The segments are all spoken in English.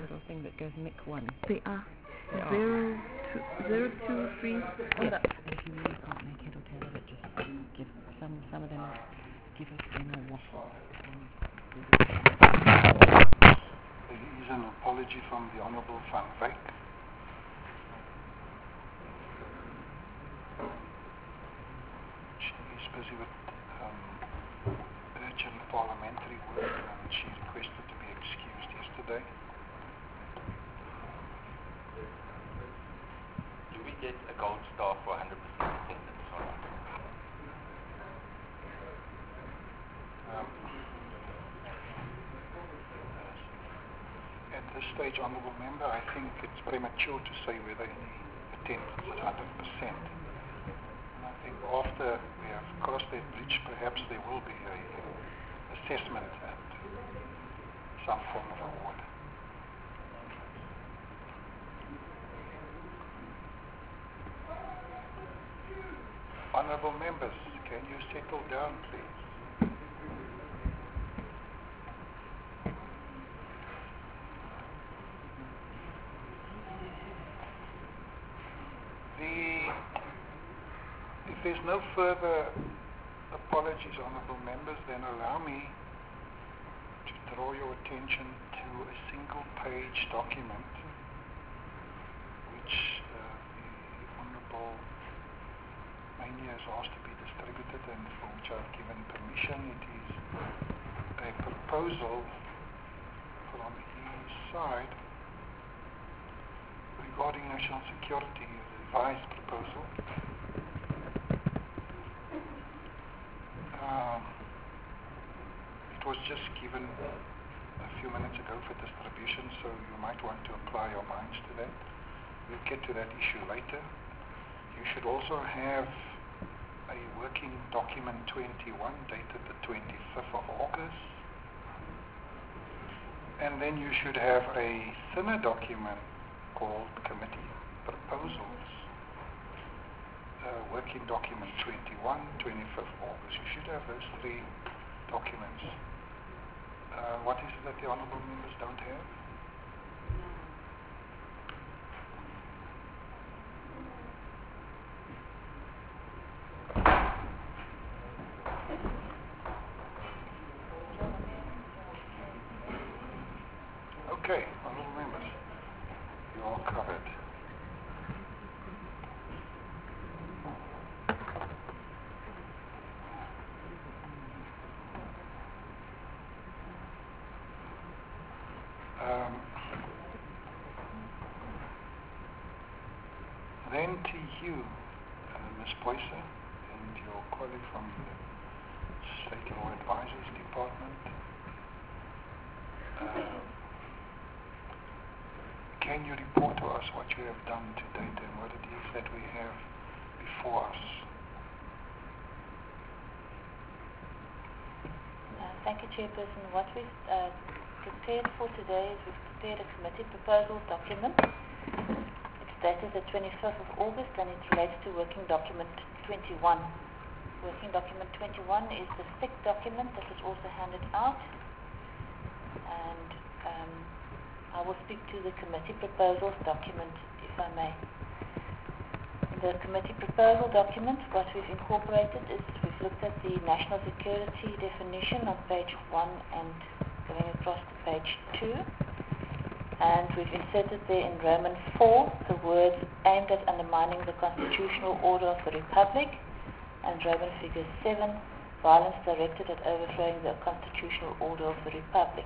little thing that goes MIC 1? They are. They are. 023 on Yeah. the... But if you really can't make head or tail of it, just give some of them give us general waffle. There is an apology from the Honourable Van Wyk. She is busy with urgent parliamentary work and she requested to be excused yesterday. Do we get a gold star for 100% attendance or not? At this stage, Honourable Member, I think it's premature to say whether any attendance is 100%. And I think after we have crossed that bridge, perhaps there will be a assessment and some form of award. Honourable Members, can you settle down, please? If there's no further apologies, Honourable Members, then allow me to draw your attention to a single-page document which the Honourable Mania has asked to be distributed and for which I've given permission. It is a proposal from his side regarding national security, a revised proposal. It was just given a few minutes ago for distribution, so you might want to apply your minds to that. We'll get to that issue later. You should also have a working document 21 dated the 25th of August. And then you should have a thinner document called Committee Proposals, working document 21, 25th August. You should have those three documents. What is it that the Honourable Members don't have? Okay, Honourable Members, you're all covered. Then to you, Ms. Boycer, and your colleague from the State Law Advisors Department. Can you report to us what you have done to date and what it is that we have before us? Thank you, Chairperson. What we've prepared for today is we've prepared a committee proposal document. It's dated the 25th of August and it relates to working document 21. Working document 21 is the thick document that was also handed out. And I will speak to the committee proposals document, if I may. In the committee proposal document, what we've incorporated is we've looked at the national security definition on page 1 and going across to page 2. And we've inserted there in Roman 4 the words aimed at undermining the constitutional order of the Republic, and Roman figure 7, violence directed at overthrowing the constitutional order of the Republic.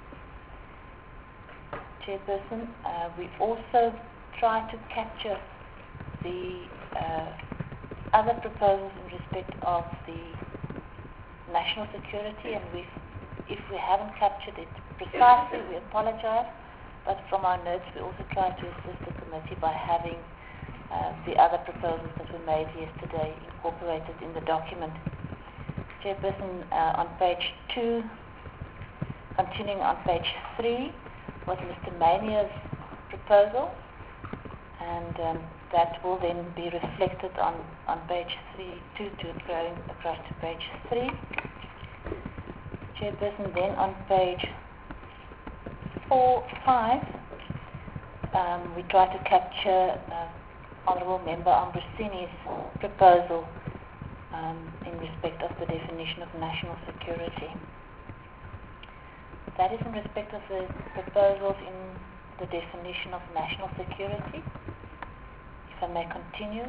Chairperson, we also try to capture the other proposals in respect of the national security, and if we haven't captured it precisely, we apologize, but from our notes we also try to assist the committee by having the other proposals that were made yesterday incorporated in the document. Chairperson, on page 2, continuing on page 3, was Mr. Mania's proposal, and that will then be reflected on page 2 going across to page 3. Chairperson, then on page 4, 5, we try to capture Honourable Member Ambrosini's proposal in respect of the definition of national security. That is in respect of the proposals in the definition of national security. If I may continue,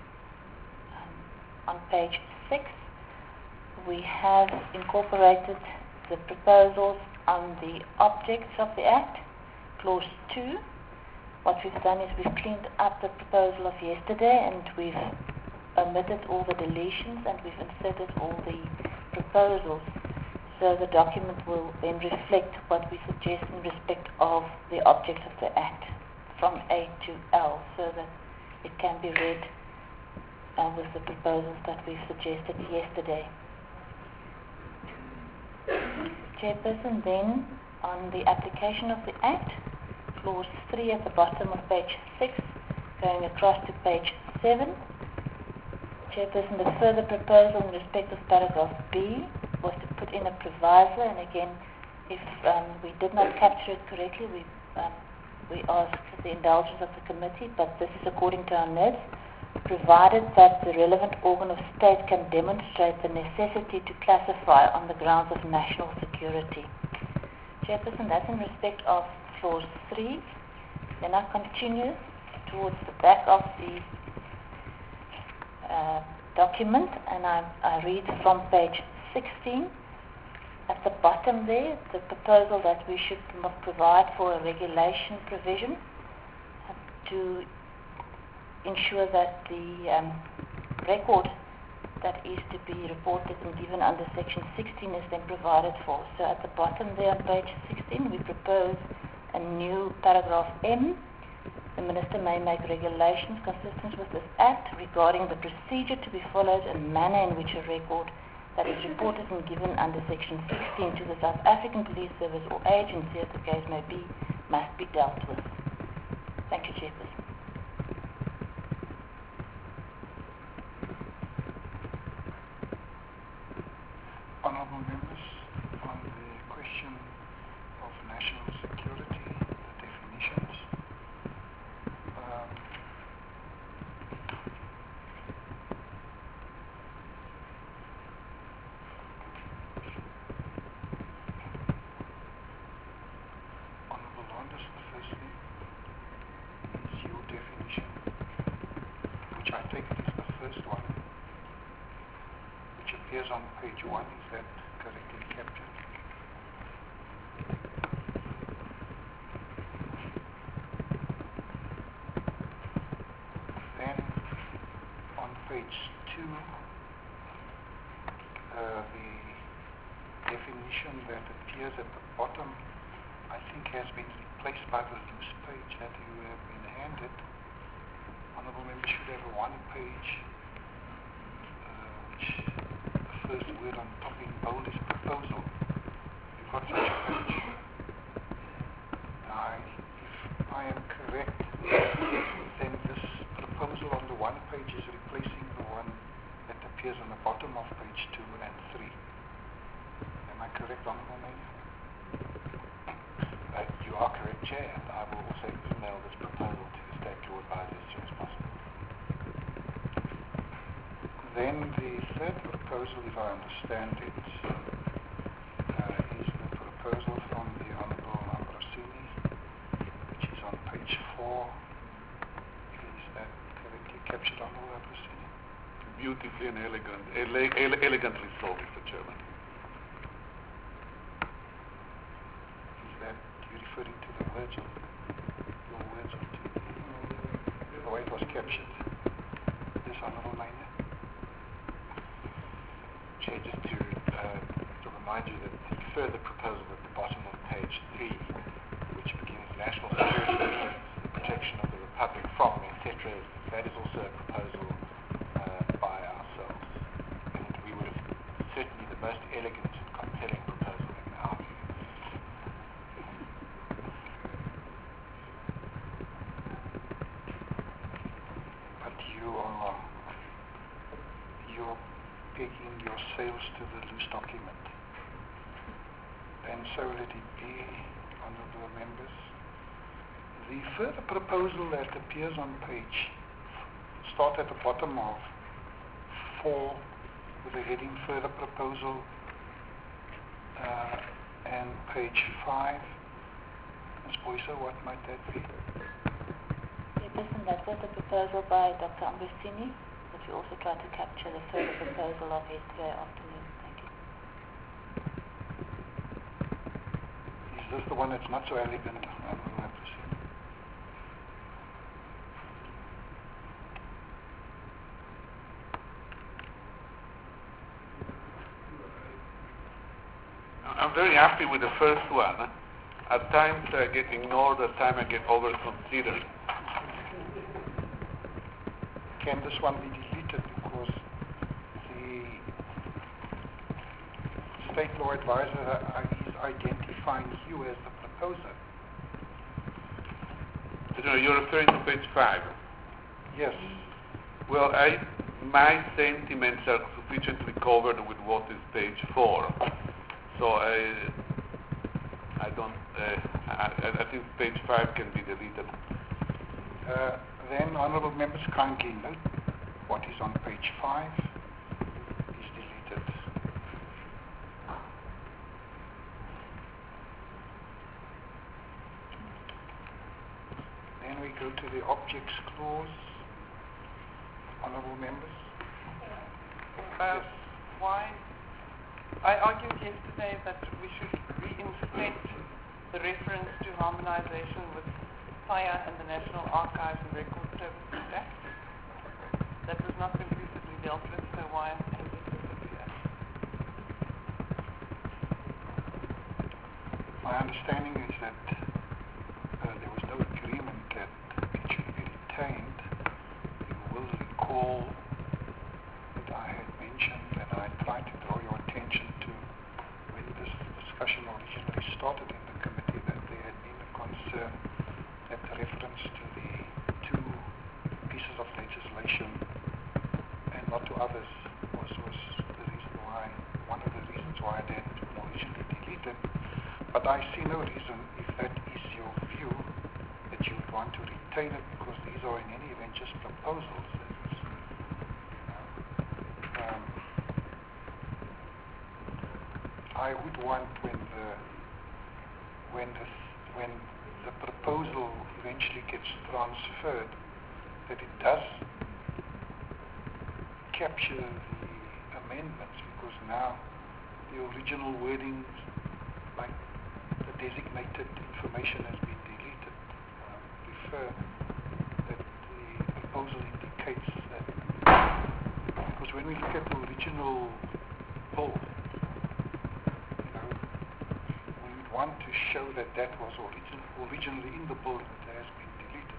on page 6, we have incorporated the proposals on the objects of the Act, clause 2. What we've done is we've cleaned up the proposal of yesterday and we've omitted all the deletions and we've inserted all the proposals. So the document will then reflect what we suggest in respect of the object of the Act from A to L, so that it can be read with the proposals that we suggested yesterday. Chairperson, then on the application of the Act, clause 3 at the bottom of page 6, going across to page 7. Chairperson, the further proposal in respect of paragraph B was to put in a proviso, and again, if we did not capture it correctly, we ask the indulgence of the committee, but this is according to our notes, provided that the relevant organ of state can demonstrate the necessity to classify on the grounds of national security. Chairperson, that's in respect of clause 3. Then I continue towards the back of the document, and I read from page 16. At the bottom there, the proposal that we should provide for a regulation provision to ensure that the record that is to be reported and given under section 16 is then provided for. So at the bottom there on page 16, we propose a new paragraph M. The Minister may make regulations consistent with this Act regarding the procedure to be followed and manner in which a record that is reported and given under section 16 to the South African Police Service or agency, as the case may be, must be dealt with. Thank you, Chairperson. Honourable members, on the question of national security, the definitions, Honourable Landers, the first thing is your definition, which I take it is the first one, which appears on page 1. Is that correctly captured? Then on page 2, the definition that appears at the bottom, I think, has been replaced by the loose page that you have been handed. Honourable members should have a one-page which the first word on top in bold is proposal. You've got such a page. Now, if I am correct, then this proposal on the one page is replacing the one that appears on the bottom of page 2 and 3. Am I correct, Honourable Mayor? You are correct, Chair, and I will also email this proposal to the State Law Advisor as soon as possible. Then the third proposal, if I understand it, is the proposal from the Honourable Ambrosini, which is on page 4. Is that correctly captured, Honourable Ambrosini? Beautifully and elegantly so, Mr. Chairman. Is that you referring to the words of your words or to the way it was captured? Yes, Honourable Mayor. Chair, just to remind you that the further proposal at the bottom of page 3, which begins national security, the protection of the Republic from, etc., that is also a proposal by ourselves. And we would have certainly the most elegant and compelling proposal in our view. But you're pegging your sales to the loose document. And so let it be, Honourable members. The further proposal that appears on page, start at the bottom of 4 with the heading further proposal, and page 5. Ms. Boyser, what might that be? Chairperson, that was a proposal by Dr. Ambusini, but we also tried to capture the further proposal of yesterday afternoon. Thank you. Is this the one that's not so elegant? I don't know. I'm very happy with the first one. At times I get ignored, at times I get over-considered. Can this one be deleted because the state law advisor is identifying you as the proposer? You're referring to page 5. Yes. Well, my sentiments are sufficiently covered with what is page 4. So I don't. I think page 5 can be deleted. Then, honourable members, kindly note what is on page 5 is deleted. Then we go to the objects clause. Honourable members. Yes. Why? I argued yesterday that we should reinstate the reference to harmonization with FIRE and the National Archives and Record Services Act. That was not conclusively dealt with, so why has it disappeared? My understanding is that there was no agreement that it should be retained. You will recall that I had mentioned and I tried to draw your attention to when this discussion originally started in the committee that there had been a concern that the reference to the 2 pieces of legislation and not to others was the reason why, one of the reasons why that had been originally deleted. But I see no reason, if that is your view, that you would want to retain it because these are in any event just proposals. I would want when the proposal eventually gets transferred that it does capture the amendments, because now the original wording, like the designated information, has been deleted. I prefer that the proposal indicates that, because when we look at the original bill, we would want to show that that was originally in the bill and it has been deleted.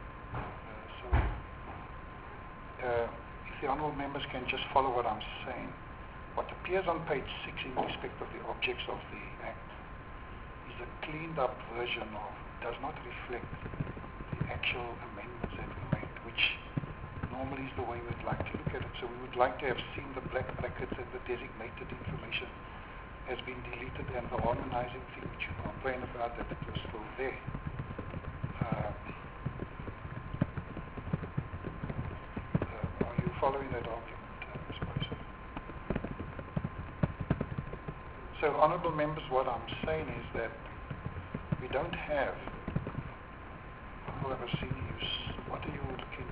If the honourable members can just follow what I'm saying, what appears on page 6 in respect of the objects of the Act is a cleaned up version of, does not reflect the actual amendments that we made, which normally is the way we'd like to look at it. So we would like to have seen the black brackets and the designated information has been deleted, and the harmonizing thing which you complain about, that it was still there. Are you following that argument, Ms. Boyser? So, honourable members, what I'm saying is that we don't have, whoever seen you, what are you looking?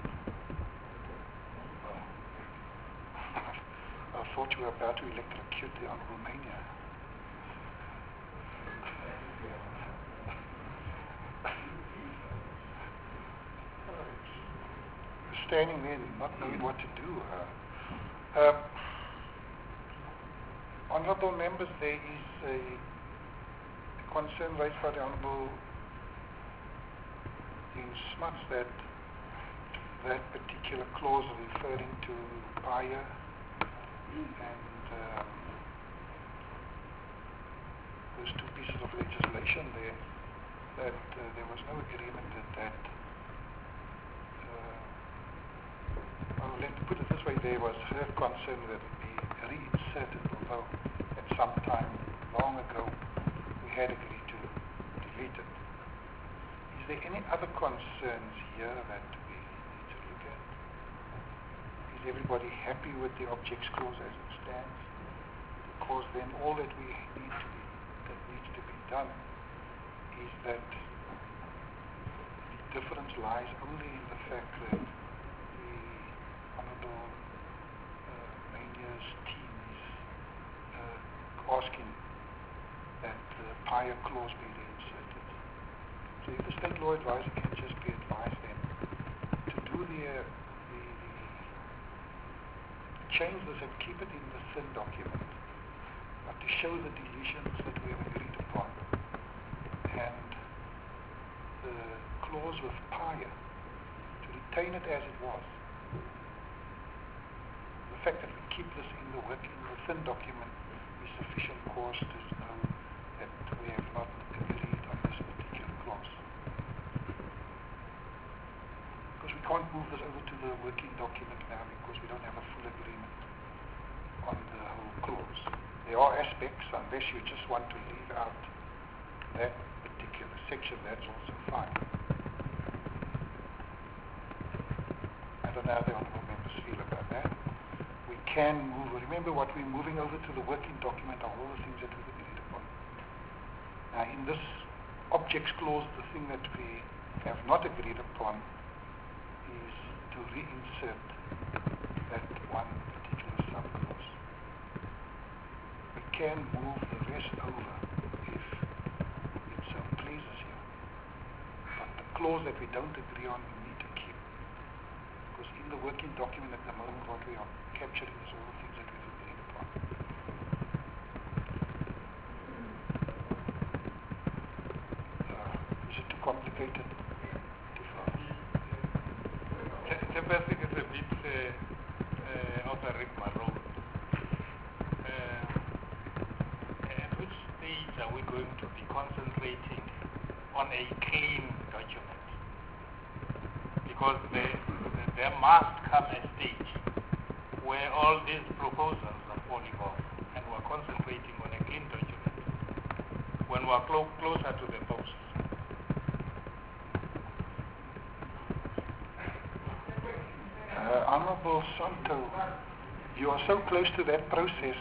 I thought you were about to electrocute the Honourable Mania. Standing there not knowing what to do. Honourable members, there is a concern raised by the Honourable Dean Smuts that that particular clause referring to buyer and those 2 pieces of legislation there, that there was no agreement that well, let's put it this way, there was her concern that it be reinserted, although at some time long ago we had agreed to delete it. Is there any other concerns here that we need to look at? Is everybody happy with the objects clause as it stands? Because then all that needs to be done is that the difference lies only in the fact that the Honourable Mainier's team is asking that the prior clause be reinserted. So if the State Law Advisor can just be advised then to do the change this and keep it in the thin document, but to show the deletions that we have agreed upon, and the clause with prior, to retain it as it was. The fact that we keep this in the thin document is sufficient cause to know that we have not agreed on this particular clause. Because we can't move this over to the working document now because we don't have a full agreement on the whole clause. There are aspects, unless you just want to leave out that particular section, that's also fine. I don't know how the Honourable Members feel about that. We can move, remember what we're moving over to the working document are all the things that we've agreed upon. Now in this objects clause, the thing that we have not agreed upon is to reinsert that one particular subclause. We can move the rest over if it so pleases you. But the clause that we don't agree on, we need to keep. Because in the working document at the moment, what we are capturing is all the things that we've agreed upon. Is it too complicated? Chairperson, it's a bit off the Rigma road. At which stage are we going to be concentrating on a clean document? Because there must come a stage where all these proposals are falling off and we're concentrating on a clean document when we're closer to the post. Honourable Santo, you are so close to that process.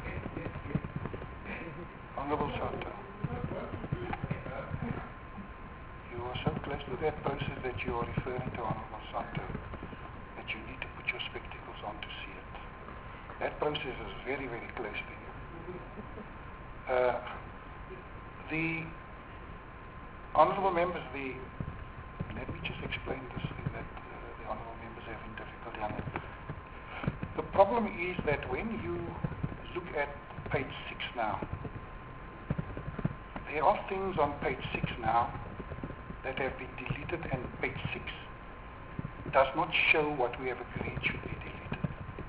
Honourable Santo, you are so close to that process that you are referring to, Honourable Santo, that you need to put your spectacles on to see it. That process is very, very close to you. The Honourable Members, let me just explain this thing that the Honourable Members are having difficulty on it. The problem is that when you look at page 6 now, there are things on page 6 now that have been deleted, and page 6 does not show what we have agreed should be deleted.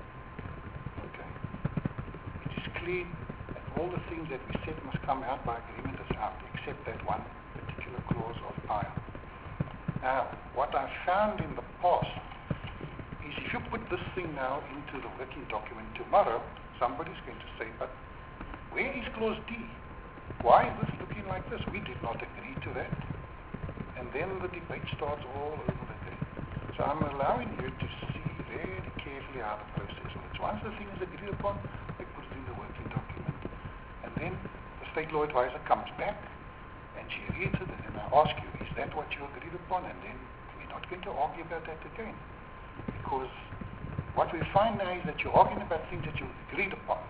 Okay. It is clear that all the things that we said must come out by agreement is out, except that one particular clause of prior. Now, what I found in the past is if you put this thing now into the working document tomorrow, somebody's going to say, but where is clause D? Why is this looking like this? We did not agree to that. And then the debate starts all over again. So I'm allowing you to see very carefully how the process works. Once the thing is agreed upon, we put it in the working document. And then the State Law Advisor comes back and she reads it, and then I ask you, is that what you agreed upon? And then we're not going to argue about that again. Because what we find now is that you're arguing about things that you agreed upon.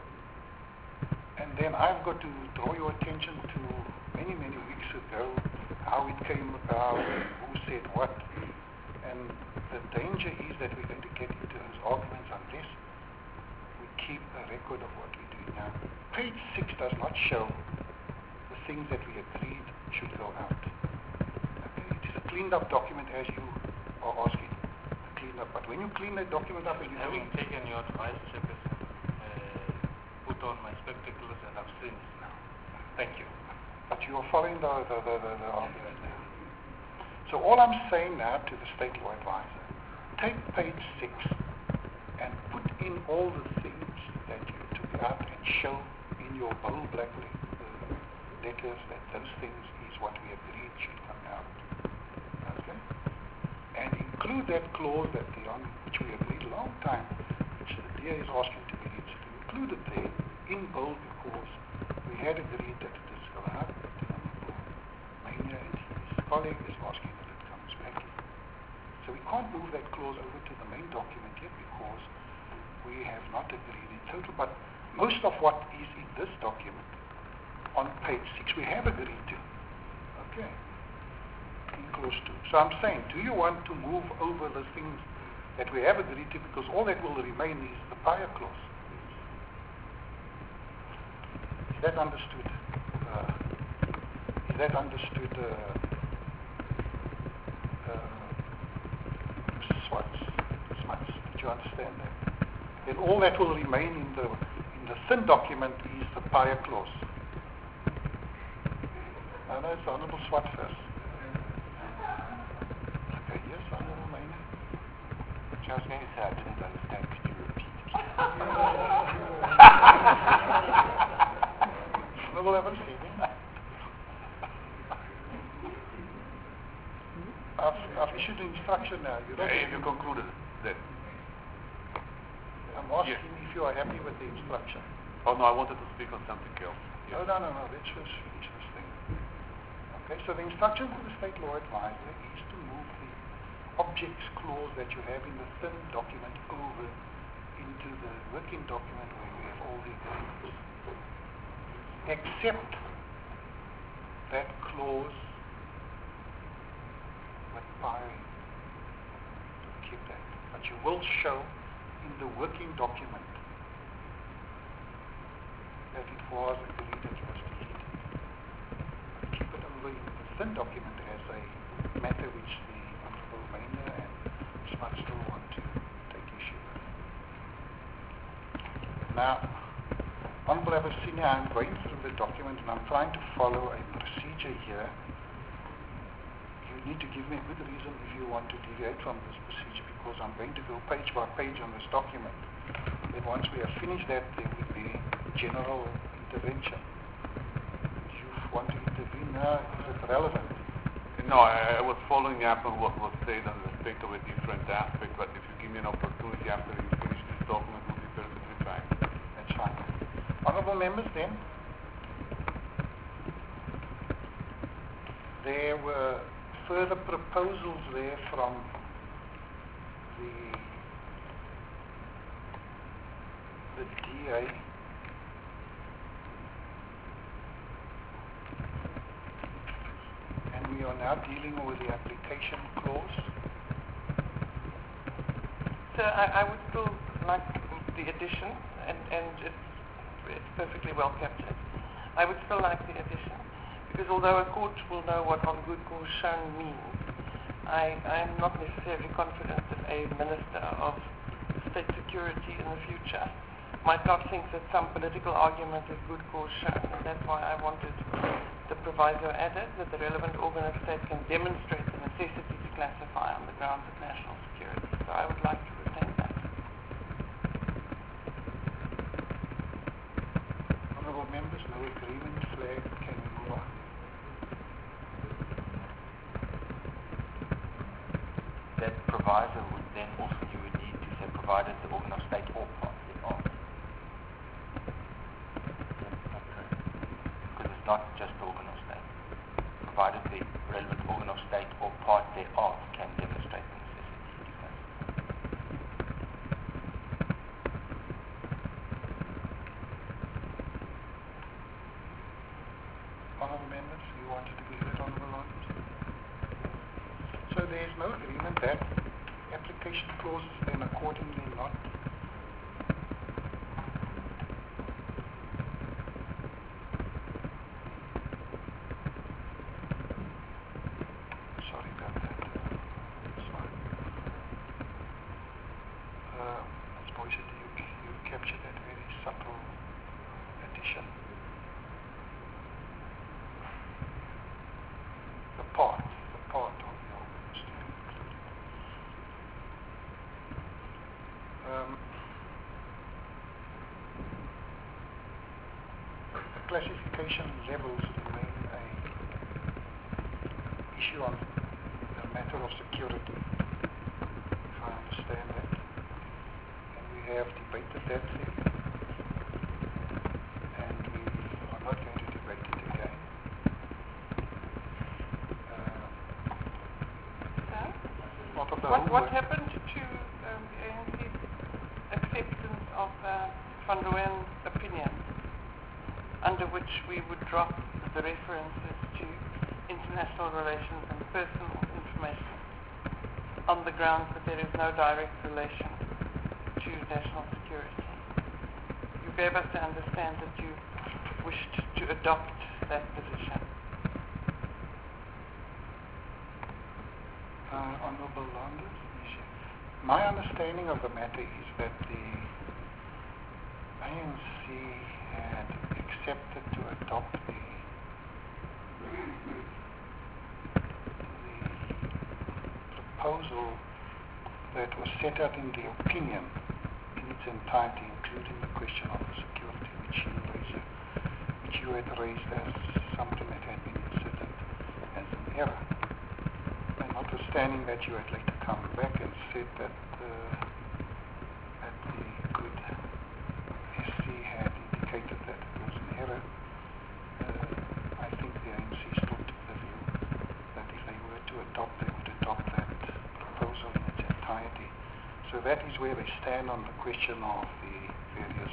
And then I've got to draw your attention to many, many weeks ago, how it came about, who said what. And the danger is that we're going to get into those arguments unless we keep a record of what we're doing now. Page 6 does not show the things that we agreed should go out. Okay? It is a cleaned up document as you are asking. Cleaned up. But when you clean that document up and you Having taken your advice, Chairperson, put on my spectacles and I've seen it now. Thank you. But you are following the argument now. So all I'm saying now to the State Law Advisor, take page 6 and put in all the things that you took out and show in your bold black letters that those things is what we agreed should come out. include that clause that which we agreed a long time, which the DA is asking to be included there in bold, because we had agreed that it is going out to Honorable Mania, and his colleague is asking that it comes back in. So we can't move that clause over to the main document yet because we have not agreed in total, but most of what is in this document on page 6 we have agreed to. Okay. In clause 2. So I'm saying, do you want to move over the things that we have agreed to, because all that will remain is the prior clause? Is that understood? Smuts? Did you understand that? Then all that will remain in the thin document is the prior clause. No, it's Honourable Swart first. Okay, yes, Honourable Maynard. I was going to say I didn't understand. Could you repeat? Honourable Evans. I've issued an instruction now. Have you concluded that? I'm asking if you are happy with the instruction. Oh no, I wanted to speak on something else. Yes. No. Let's just finish this thing. Okay, so the instruction to the State Law Advisor is to move the objects clause that you have in the thin document over into the working document where we have all the agreements. Except that clause with firing. Keep that. But you will show in the working document that it was agreed that it was deleted. Keep it over in the thin document as a matter which the Honourable Maynard and Smart still want to take issue with. Now, Honourable Abyssinia, I'm going through the document and I'm trying to follow a procedure here. You need to give me a good reason if you want to deviate from this procedure, because I'm going to go page by page on this document. Then once we have finished that, there would be general intervention. Do you want to intervene now? Is it relevant? No, I was following up on what was said on respect of a different aspect, but if you give me an opportunity after you finish this document, it will be perfectly fine. That's fine. Honourable members, then, there were further proposals there from the DA. And we are now dealing with the application clause. So I would still like the addition, and it's perfectly well captured. I would still like the addition, because although a court will know what on good cause shown means, I am not necessarily confident that a Minister of State Security in the future might not think that some political argument is good cause shown, and that's why I wanted the proviso added that the relevant organ of state can demonstrate the necessity to classify on the grounds of national security. So I would like to retain that. Honourable members, no agreement, flag, can we move on? That proviso would then also, you would need to say, provided the organ of state or part thereof. Because it's not just the organ of state. Provided the relevant organ of state or part thereof can demonstrate the necessity to classify. Honourable members, you wanted to be heard, Honourable Lawrence? So there is no agreement that application clauses then accordingly not sorry about that. It's fine. Ms. Boyce, you captured that very subtle addition. The part of the organ is to be included. The classification levels remain a issue on a matter of security. have debated that thing, and we are not going to debate it again. Part of the What homework. happened to the ANC's acceptance of Van Rooyen's opinion, under which we would drop the references to international relations and personal information on the grounds that there is no direct relation to national security? You gave us to understand that you wished to adopt that position. Honourable Landers, my understanding of the matter is that the ANC had accepted to adopt the proposal that was set out in the opinion in its entirety, including the question of the security which you had raised as something that had been inserted as an error. And notwithstanding that you had later come back and said that the good SC had indicated that it was an error, I think the ANC still took the view that if they were to adopt, they would adopt that proposal in its entirety. So that is where they stand on the question of the various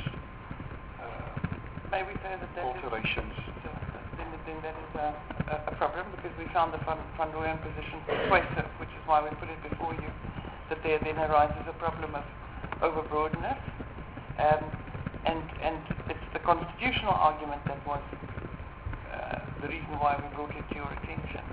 alterations. Then that is a problem, because we found the Van Rooyen position persuasive, which is why we put it before you, that there then arises a problem of overbroadness, and it's the constitutional argument that was the reason why we brought it to your attention.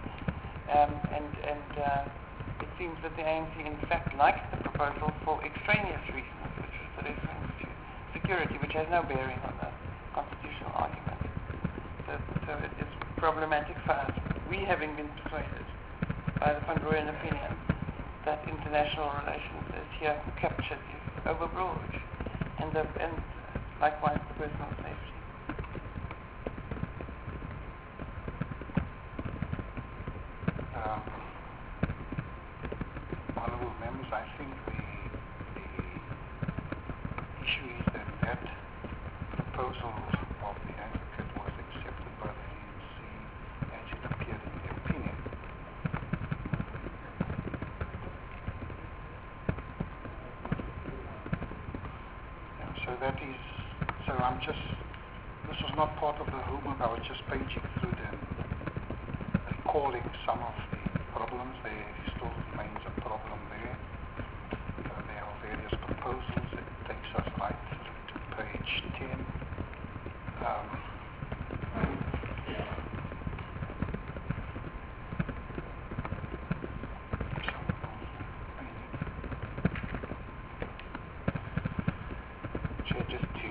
It seems that the ANC in fact liked the proposal for extraneous reasons, which was the reference to security, which has no bearing on the constitutional argument. So it is problematic for us, we having been persuaded by the Van Rooyen opinion that international relations is here captured is overbroad, and likewise personal safety. Honourable members, I think the issue is that proposal of the advocate was accepted by the ANC as it appeared in the opinion. This was not part of the homework. I was just paging through them, recalling some of the problems. There still remains a problem there. There are various proposals. It takes us right through to page 10. Chair, just to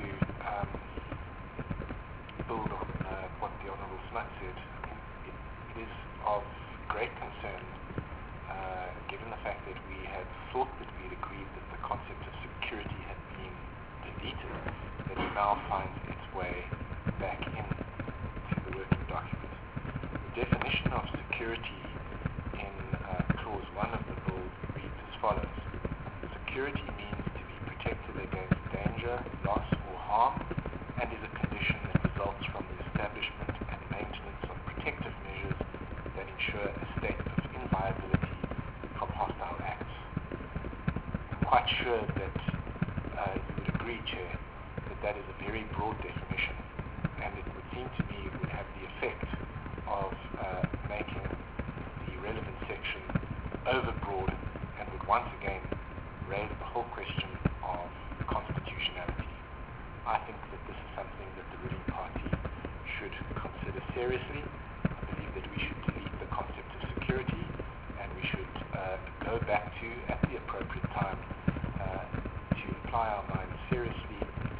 build on what the Honourable Smuts said, it is of great concern, given the fact that we had thought that we had agreed that the concept of security had been deleted, that it now finds its way back into the working document. The definition of security in clause 1 of the bill reads as follows: security means to be protected against danger, loss or harm, and is a condition that results from the establishment and maintenance of protective measures that ensure a state of inviolability from hostile acts. I'm quite sure that you would agree, Chair, that that is a very broad definition, and it would seem to me it would have the effect of making the relevant section overbroad and would once again raise the whole question of constitutionality. I think that this is something that the ruling party should consider seriously. I believe that we should delete the concept of security, and we should go back to, at the appropriate time, to apply our minds seriously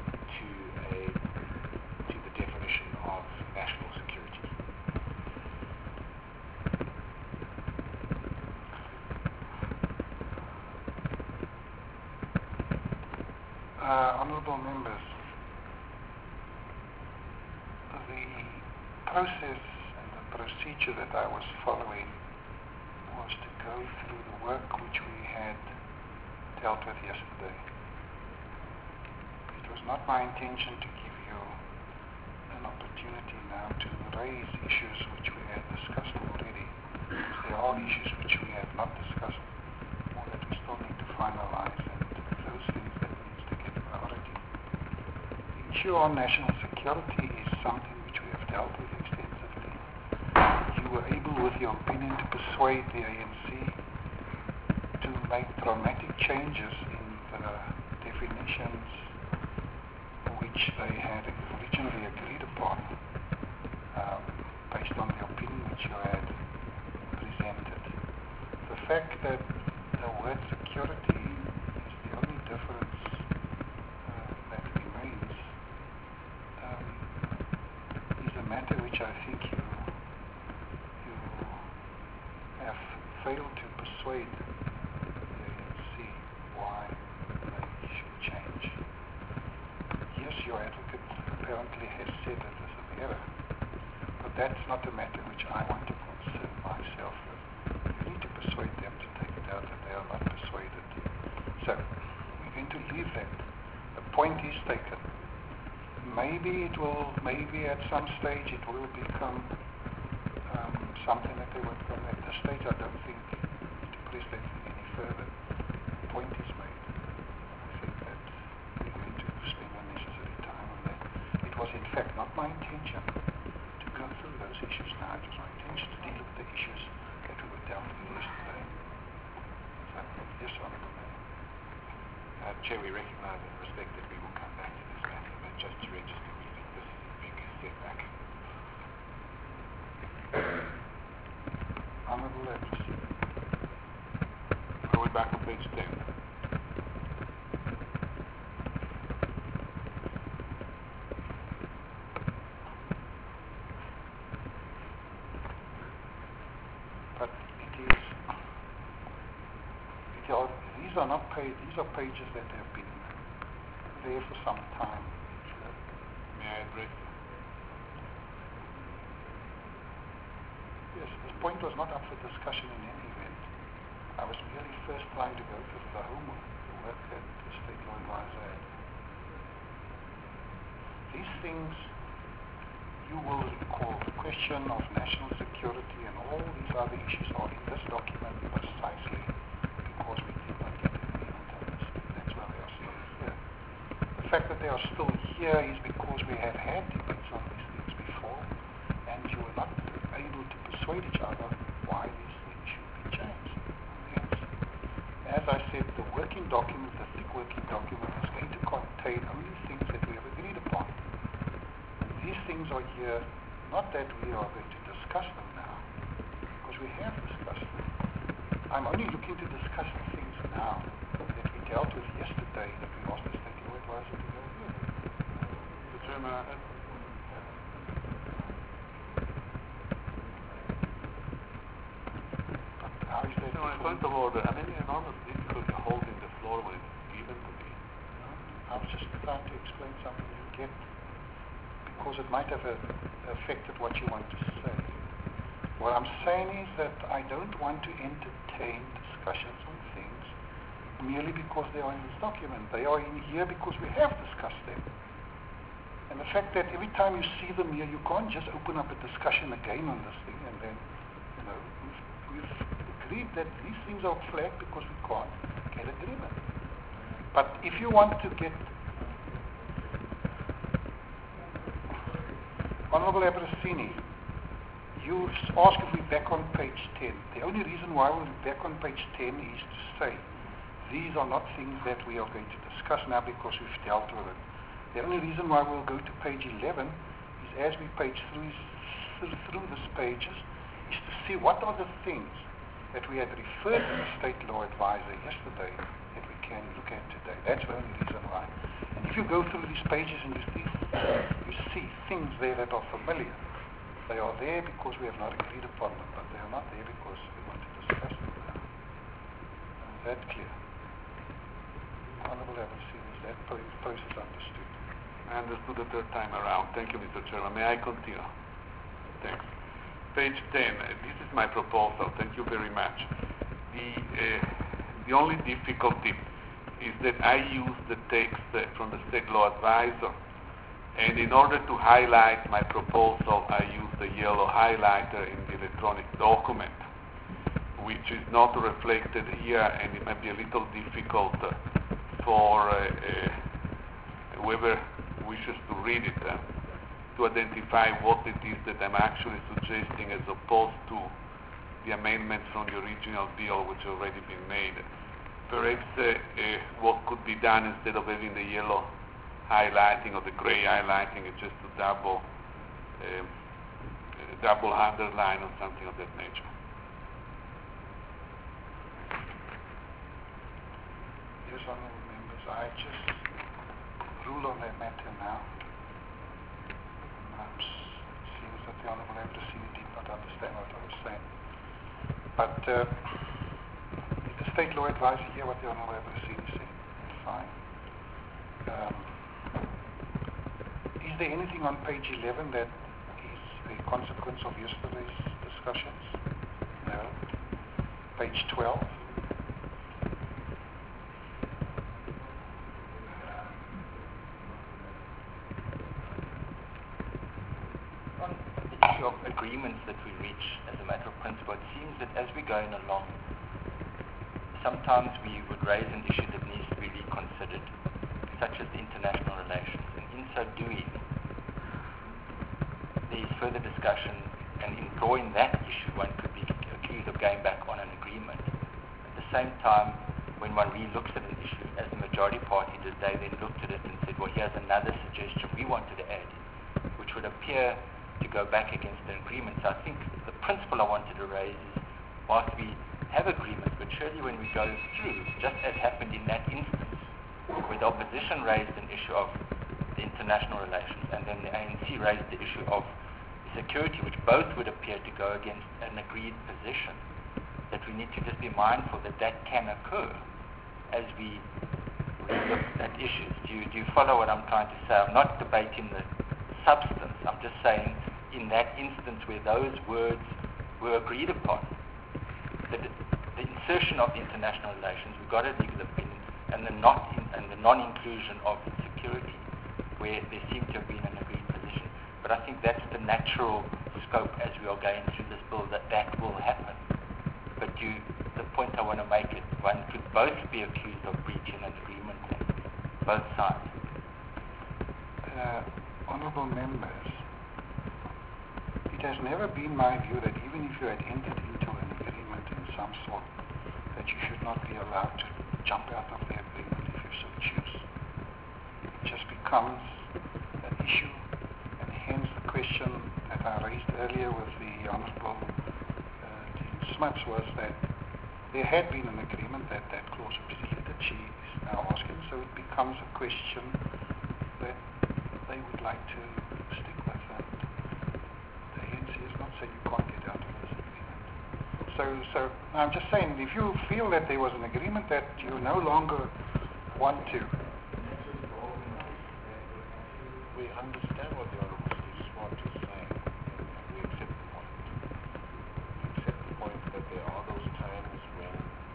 to the definition of national security. Honourable members, the process and the procedure that I was following was to go through the work which we had dealt with yesterday. was not my intention to give you an opportunity now to raise issues which we had discussed already. There are issues which we have not discussed or that we still need to finalize, and those things that needs to get priority. The issue on national security is something which we have dealt with extensively. You were able, with your opinion, to persuade the ANC to make dramatic changes in the definitions which they had originally agreed upon, based on the opinion which you had presented. The fact that the word security is the only difference that remains is a matter which I think you have failed to persuade the ANC why they should change. Yes, your advocate apparently has said that this is an error, but that's not a matter which I want to concern myself with. You need to persuade them to take it out, and they are not persuaded. So, we're going to leave that. The point is taken. Maybe at some stage it will become something that they would come. At this stage, I don't think to press that thing any further. The point is made. I think that we're going to spend unnecessary time on that. It was in fact not my intention to go through those issues now. It was my intention to deal with the issues that we were dealt with yesterday. So, yes, Honourable Mayor. Chair, we recognise and respect that we will come back to this matter, but just to register, we think this is a big step back. Honourable Address. Are we back on page 10? But these are not pages. These are pages that have been there for some time. May I address? Yes, this point was not up for discussion in any event. I was merely first trying to go through the homework, the work that the State Law Advisor had. These things, you will recall, the question of national security and all these other issues are in this document precisely because we did not get agreement on this. That's why they are still here. The fact that they are still here is because we have had debates on these things before, and you were not able to persuade each other why these things should be changed. Hence, as I said, the working document, the thick working document, is going to contain only things that we have agreed upon. And these things are here, not that we are going to discuss them now, because we have discussed them. I'm only looking to discuss the things now that we dealt with yesterday, that we asked the State Law Advisor to go through. Mr. Chairman, How is that? no, in point of order, I mean, enormous difficulty holding the floor when it's given to me. I was just trying to explain something you get, because it might have affected what you want to say. What I'm saying is that I don't want to entertain discussions on things merely because they are in this document. They are in here because we have discussed them. And the fact that every time you see them here, you can't just open up a discussion again on this thing, and then, we've agreed that these things are flagged because we can't get agreement. But if you want to get Honourable Abrasini, you asked if we're back on page 10. The only reason why we're back on page 10 is to say these are not things that we are going to discuss now because we've dealt with it. The only reason why we'll go to page 11 is as we page through these pages is to see what are the things that we had referred to the State Law Advisor yesterday that we can look at today. That's the only reason why. And if you go through these pages and you see things there that are familiar, they are there because we have not agreed upon them, but they are not there because we want to discuss them now. Is that clear? Honourable Abrasini, is that process understood? I understood the third time around. Thank you, Mr. Chairman. May I continue? Thanks. Page 10. This is my proposal. Thank you very much. The only difficulty is that I use the text from the State Law Advisor, and in order to highlight my proposal, I use the yellow highlighter in the electronic document, which is not reflected here, and it might be a little difficult for whoever wishes to read it to identify what it is that I'm actually suggesting, as opposed to the amendments from the original bill which have already been made. Perhaps what could be done, instead of having the yellow highlighting or the gray highlighting, is just to double underline or something of that nature. Yes, honourable members, I just rule on that matter now. It seems that the Honourable Embassy did not understand what I was saying. But the State Law Advisor hear what the Honourable Embassy is saying. Fine. Is there anything on page 11 that is a consequence of yesterday's discussions? No. Page 12. On the issue of agreements that we reach as a matter of principle, it seems that as we're going along, sometimes we would raise an issue that needs to be reconsidered, such as the international relations. And in so doing, there is further discussion, and in drawing that issue, one could be accused of going back on an agreement. At the same time, when one re-looks at an issue, as the majority party did, they then looked at it and said, well, here's another suggestion we wanted to add, which would appear to go back against an agreement. So I think the principle I wanted to raise is, whilst we have agreements, but surely when we go through, just as happened in that instance, where the opposition raised an issue of the international relations, and then the ANC raised the issue of security, which both would appear to go against an agreed position, that we need to just be mindful that that can occur as we look at issues. Do you follow what I'm trying to say? I'm not debating the substance. I'm just saying, in that instance where those words were agreed upon, that the insertion of international relations, we got a legal opinion, and the non-inclusion of security, where there seemed to have been an agreed position. But I think that's the natural scope as we are going through this bill, that will happen. But the point I want to make is, one could both be accused of breaching an agreement, both sides. Honourable members, it has never been my view that even if you had entered into an agreement in some sort, that you should not be allowed to jump out of the agreement if you so choose. It just becomes an issue, and hence the question that I raised earlier with the Honourable Dean Smuts was that there had been an agreement that that clause was deleted. She is now asking, so it becomes a question that they would like to stick with. The ANC is not saying you can't get out of this agreement. So I'm just saying, if you feel that there was an agreement that you no longer want to. We understand what the Honourable Steve Swart is saying, and we accept the point. We accept the point that there are those times when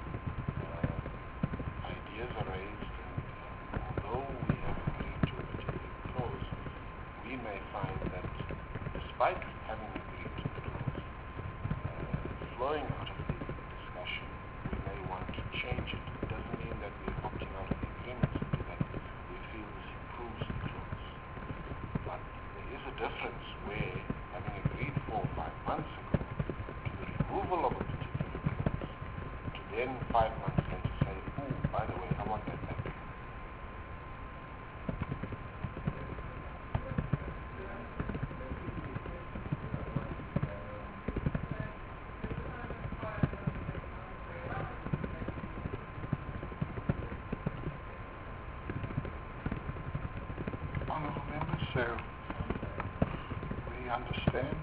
ideas are raised, and although we have agreed to a particular clause, we may find that despite having agreed to the clause, flowing out of the discussion, we may want to change it. It doesn't mean that we're opting out of the agreement, simply that we feel this improves the clause. But there is a difference where, having agreed 4 or 5 months ago to the removal of a particular clause, to then 5 months later say, oh, by the way, I want that back. Honourable members, so we understand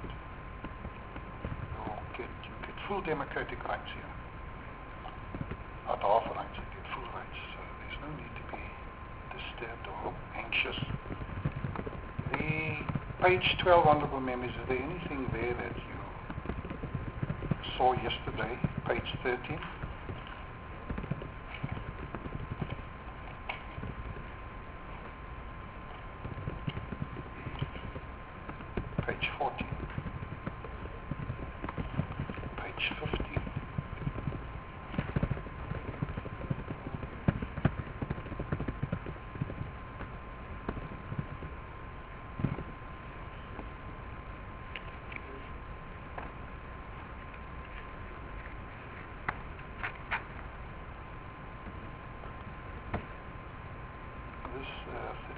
you get full democratic rights here. Not half rights, you get full rights. So there's no need to be disturbed or anxious. The page 12, Honourable members, is there anything there that you saw yesterday, page 13?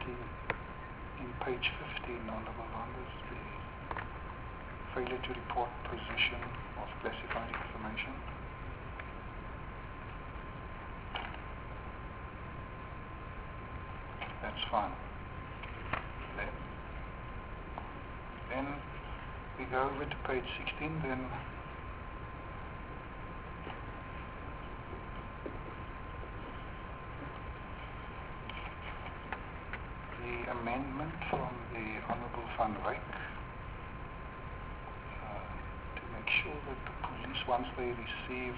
in page 15, Honourable Members, the failure to report possession of classified information. That's fine. Then we go over to page 16, then the amendment from the Honourable Van Wyk to make sure that the police, once they receive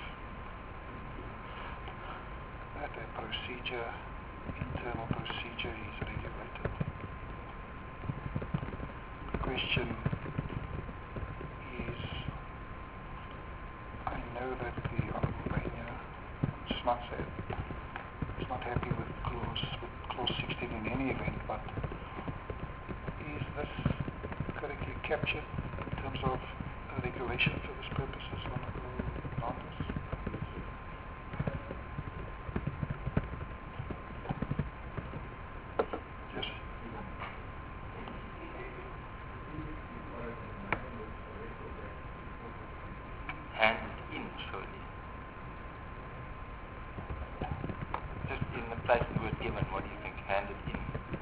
that a procedure, internal procedure is regulated. The question is, I know that the Honourable Mania is not happy with clause 16 in any event, but is this correctly captured in terms of regulation for this purposes, Honourable Landers? Yes. Handed in, surely. Just in the place the word given, what do you think? Handed in.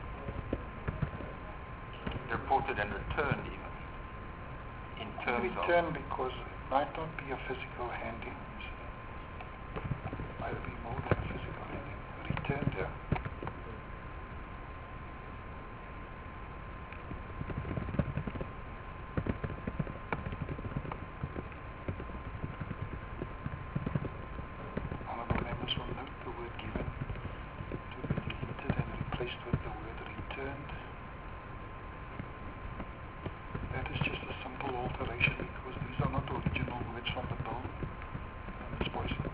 Reported and returned even. In terms Return of... because it might not be a physical handing. It might be more than a physical handing. Return there. Honourable members will note the word given to be deleted and replaced with the word returned. That is just a simple alteration because these are not original words from the bill. Ms. Boyson.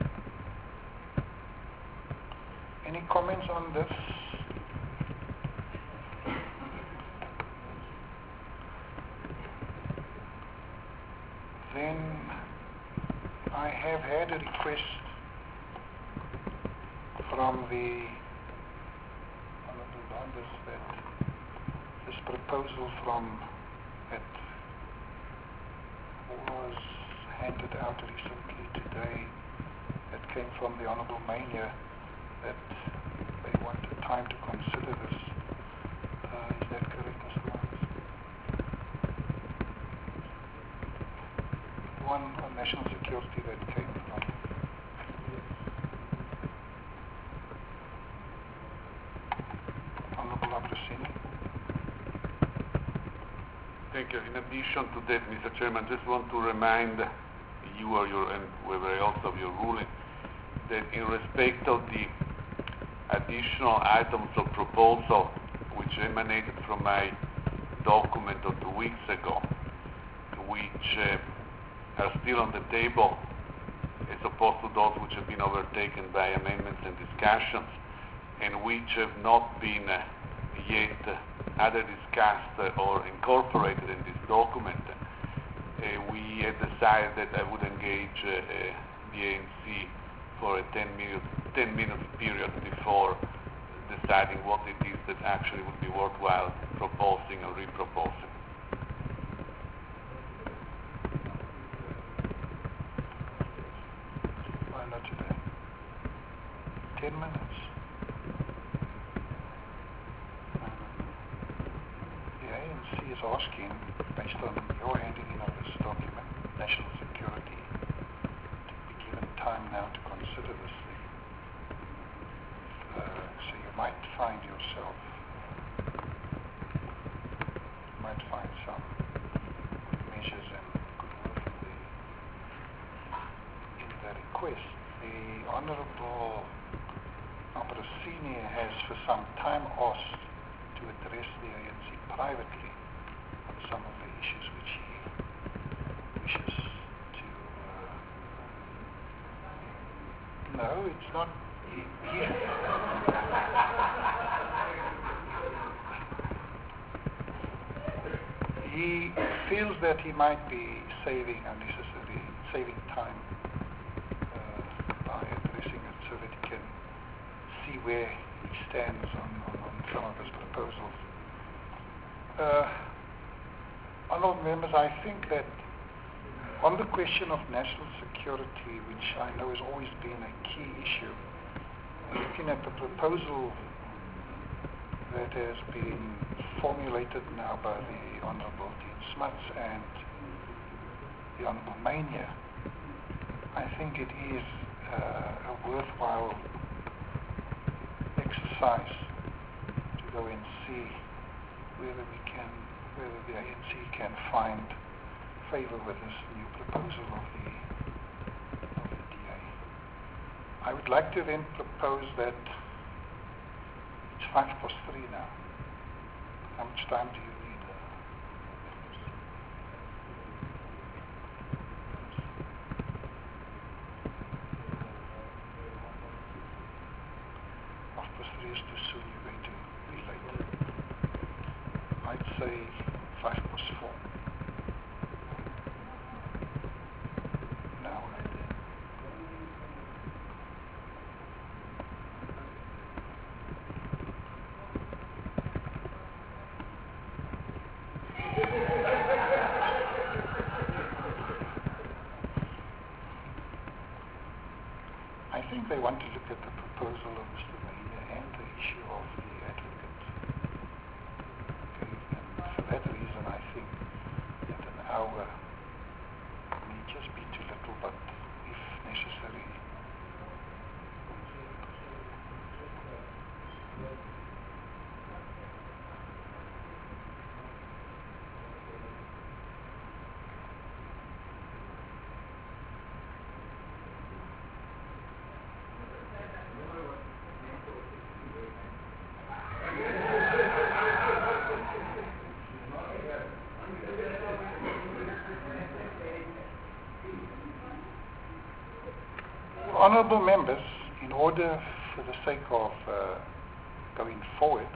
Any comments on this? Then I have had a request from the Honourable Landers that this proposal that was handed out recently today, that came from the Honourable Mania, that they wanted time to consider this. Is that correct, Mr. Landers? One on national security that came from Honourable Abrasini. Thank you. In addition to that, Mr. Chairman, just want to remind you or and whoever else of your ruling that in respect of the additional items of proposal which emanated from my document of 2 weeks ago, which are still on the table as opposed to those which have been overtaken by amendments and discussions, and which have not been yet either discussed or incorporated in this document, we had decided that I would engage the ANC for a 10-minute period before deciding what it is that actually would be worthwhile proposing or reproposing. Why not today? 10 minutes. The ANC is asking, based on your handing in of this document, national security, to be given time now to consider this thing. So you might find yourself, some measures and good work in the request. The Honourable Abrasini has for some time asked to address the ANC privately on some of the issues which he wishes to... No, it's not... He feels that he might be saving time by addressing it so that he can see where he stands on some of his proposals. Honourable members, I think that on the question of national security, which I know has always been a key issue, looking at the proposal that has been formulated now by the Honourable Dean Smuts and the Honourable Mania, I think it is a worthwhile exercise to go and see whether the ANC can find favour with this new proposal of the DA. I would like to then propose that it's 3:05 now. How much time do you need? Three is too soon, you're going to be late. I'd say 4:05. An hour. I think they want to look at the proposal of Mr. Mania and the issue of the advocate. Okay, and for that reason I think that an hour may just be too little, but if necessary. Honourable members, in order, for the sake of going forward,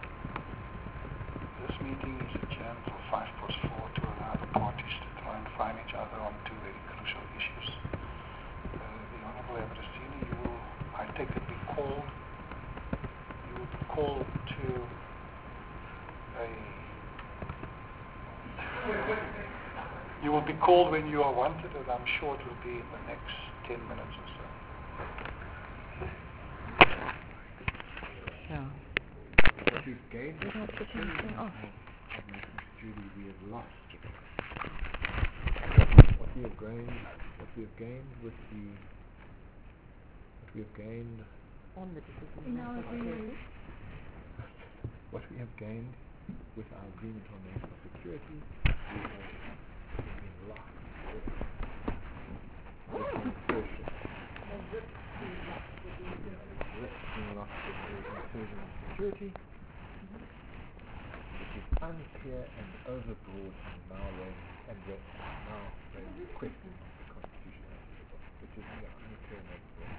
this meeting is adjourned for 4:05 to allow the parties to try and find each other on two very crucial issues. The Honourable Abrasini, I take it, you will be called to you will be called when you are wanted, and I'm sure it will be in the next 10 minutes or so. Yeah. What we've gained, You don't have to turn anything off. Judy, we have lost. What we have gained with On the decision. In our agreement. what we have gained with our agreement on national security, we have been lost. Being lost with the inclusion of security, which is unclear and overbroad and now raising questions of the constitutionality of it, which is unclear and overbroad.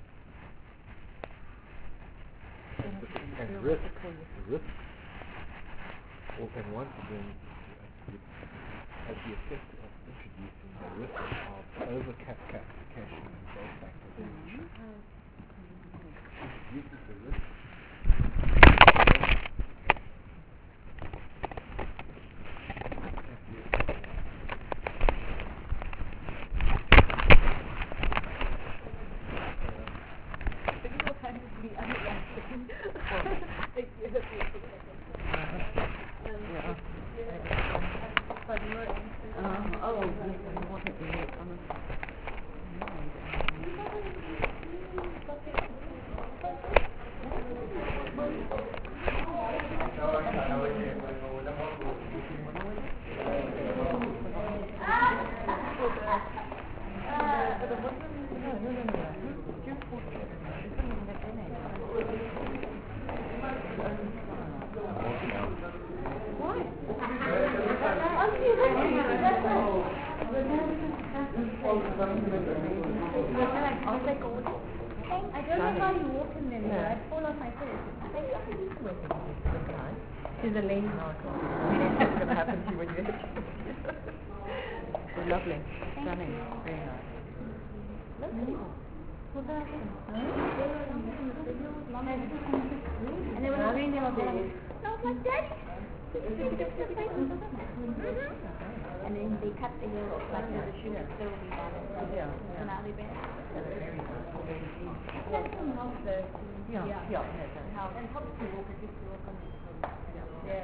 And risks, and once again, has the effect of introducing the risk of over-cashing and back position. Introduces the risk She's a lady. What's going to happen to you when you hit Lovely. Stunning. Very nice. And they were doing them Sounds like Daddy. And then they cut the yellow like the shoe is still be on it. Finale band. Yeah. And probably will produce the look on yeah.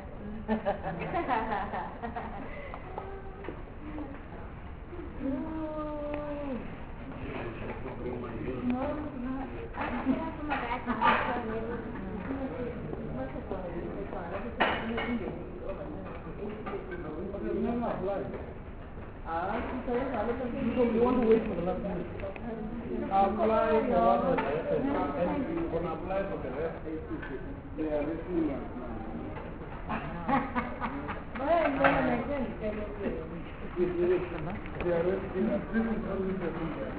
You want to wait for the last minute. Apply for one and you're going to apply for the rest. They are listening right now. They are listening. This is only the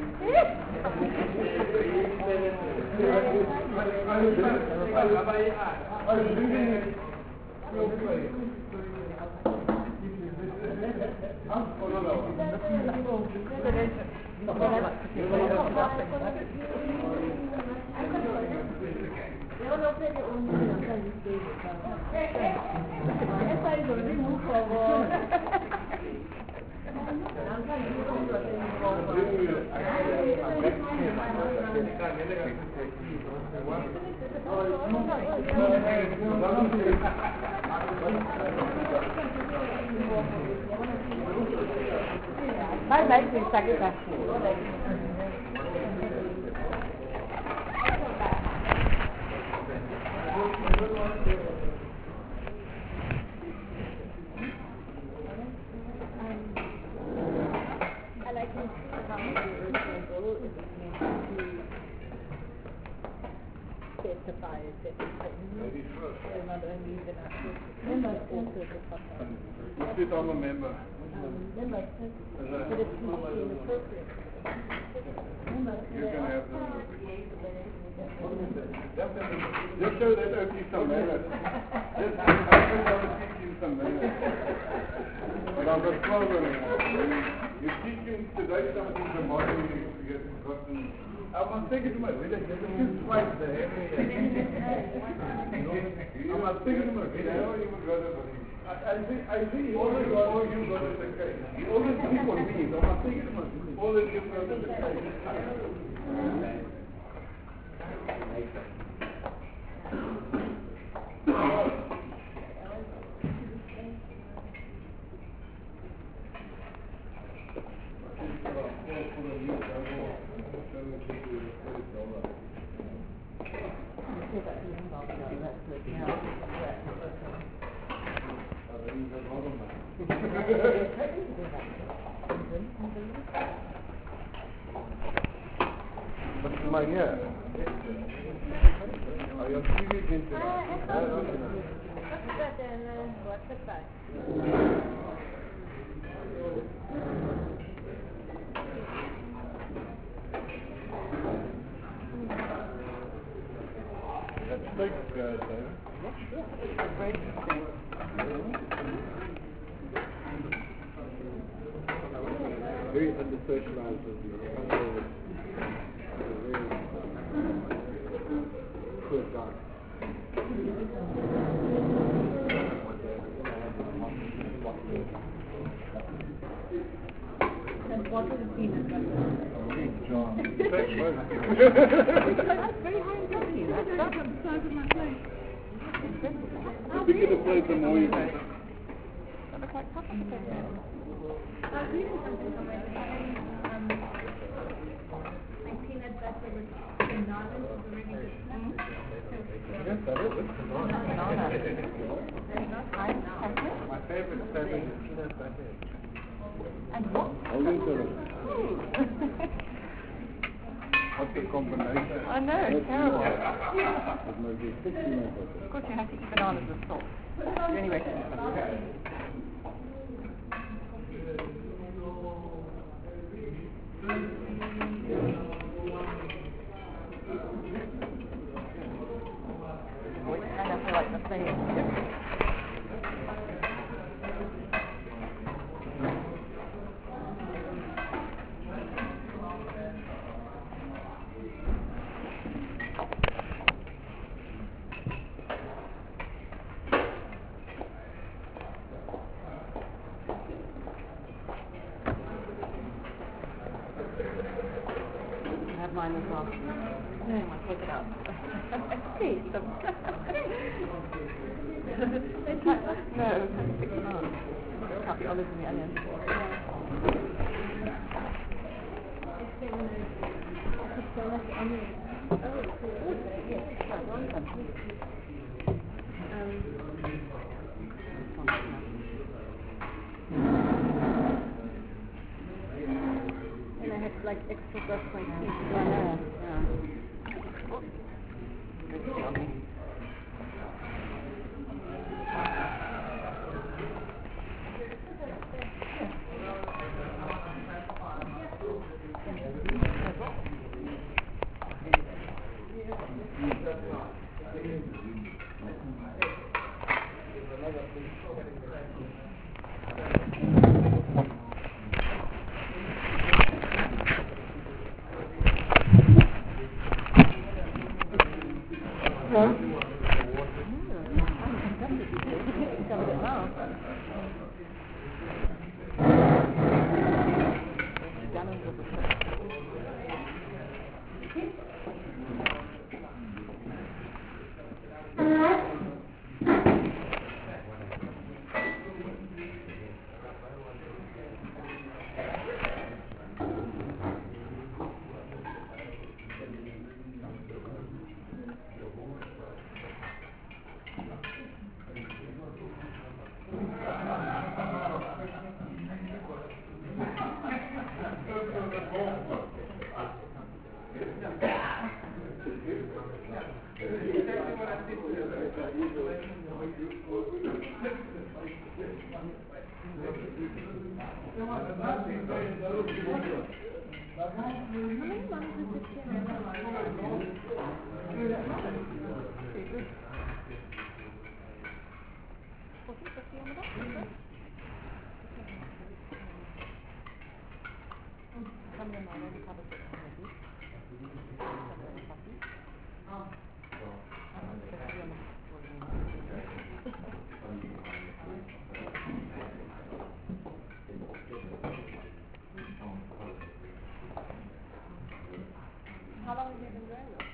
Bye bye, Sakita. I like to specify it. What's it on a member? But it's inappropriate. You can have them. Just show that OT some manners. Just teach you some manners. But I've got 12 of them. You teach him today something tomorrow you get forgotten. I must take it to my village. There's a few twice there every day. I must take it to my village. I know you would rather for him. I think he always you go to the case. He always do for me, so I must take it to my village. Always you go to the case. What's my year? Are you TV into that? What's the fact? That steak guys, eh? Very under-socialized with you. Very poor guy. And what is peanut butter? John. That's very high in protein. That's the size of my plate. The bigger the plate, the more you take. That looks like puppies. I was reading something somewhere like peanut butter with bananas is a really good Yes, that is. My favorite sandwich is peanut butter. And what? What's the combination? I know, it's terrible. It must be 60 peanut butter. Of course you have to eat bananas with salt. The only way to eat them. It's kind of like the same. mine as well. Someone take it out. Please. No, stick them out. Cut the olives and the onions. And I have like extra brush my teeth. Yeah. Good job. How long have you been doing this?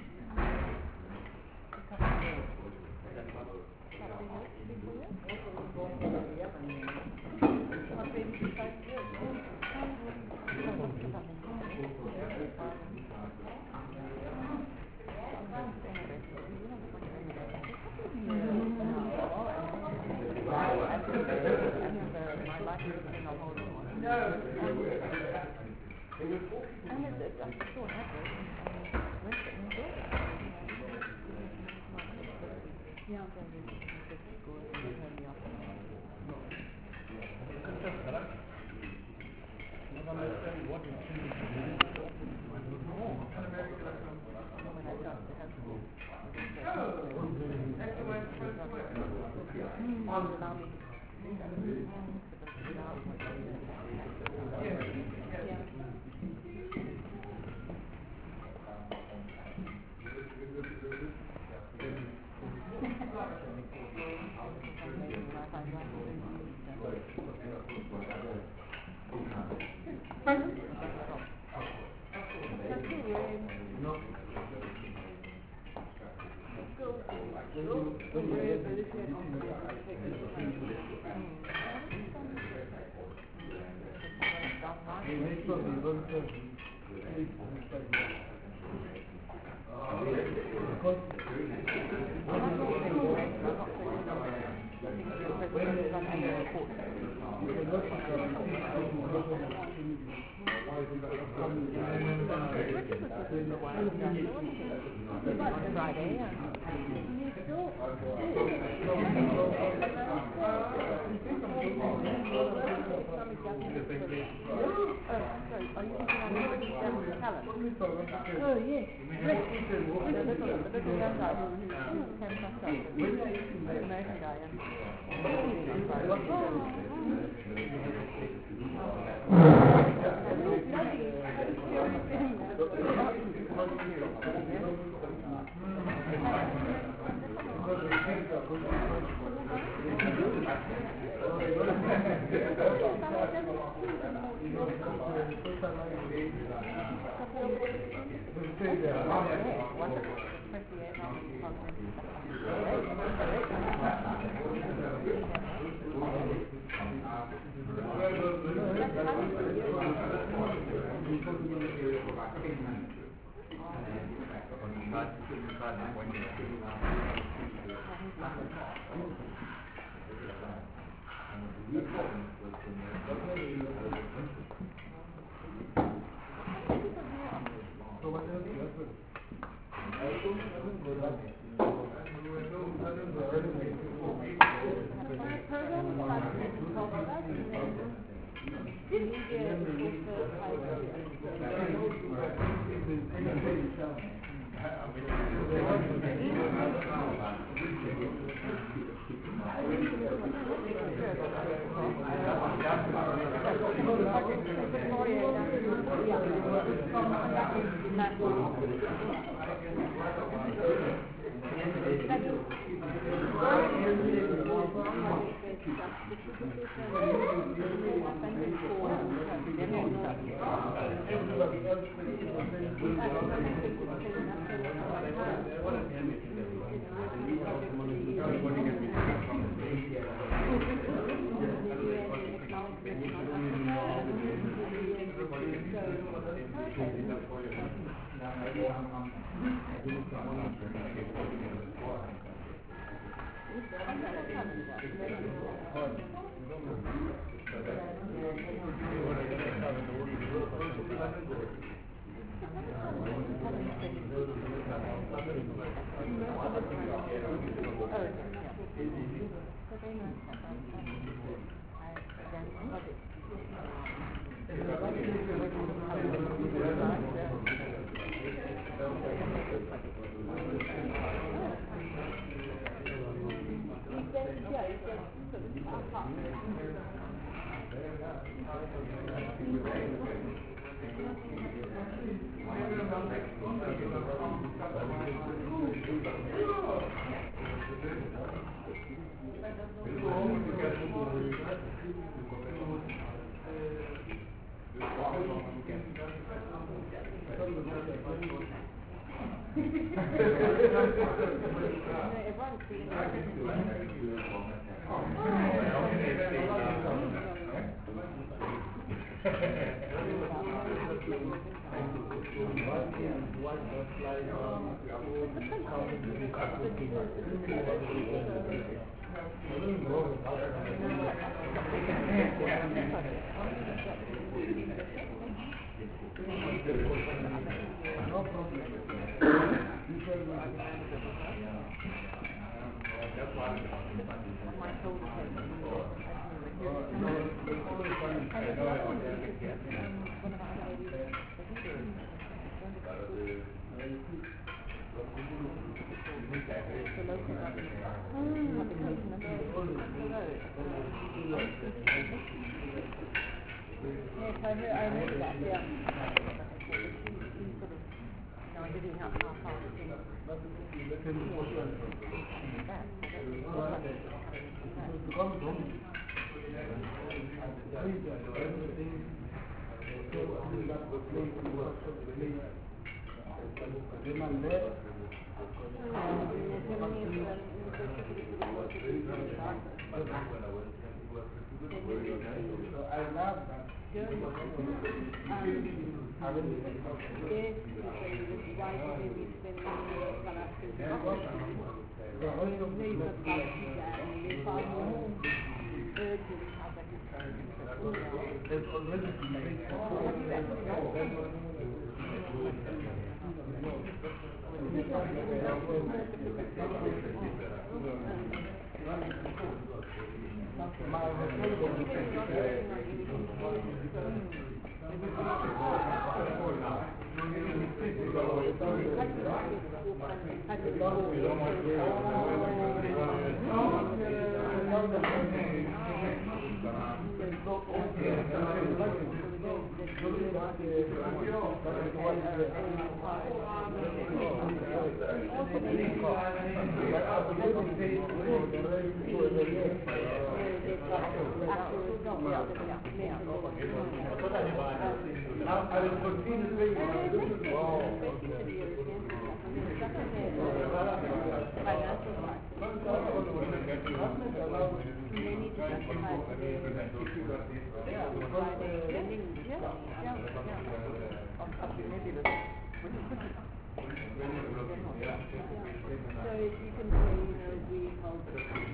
So if you can say, we hold certain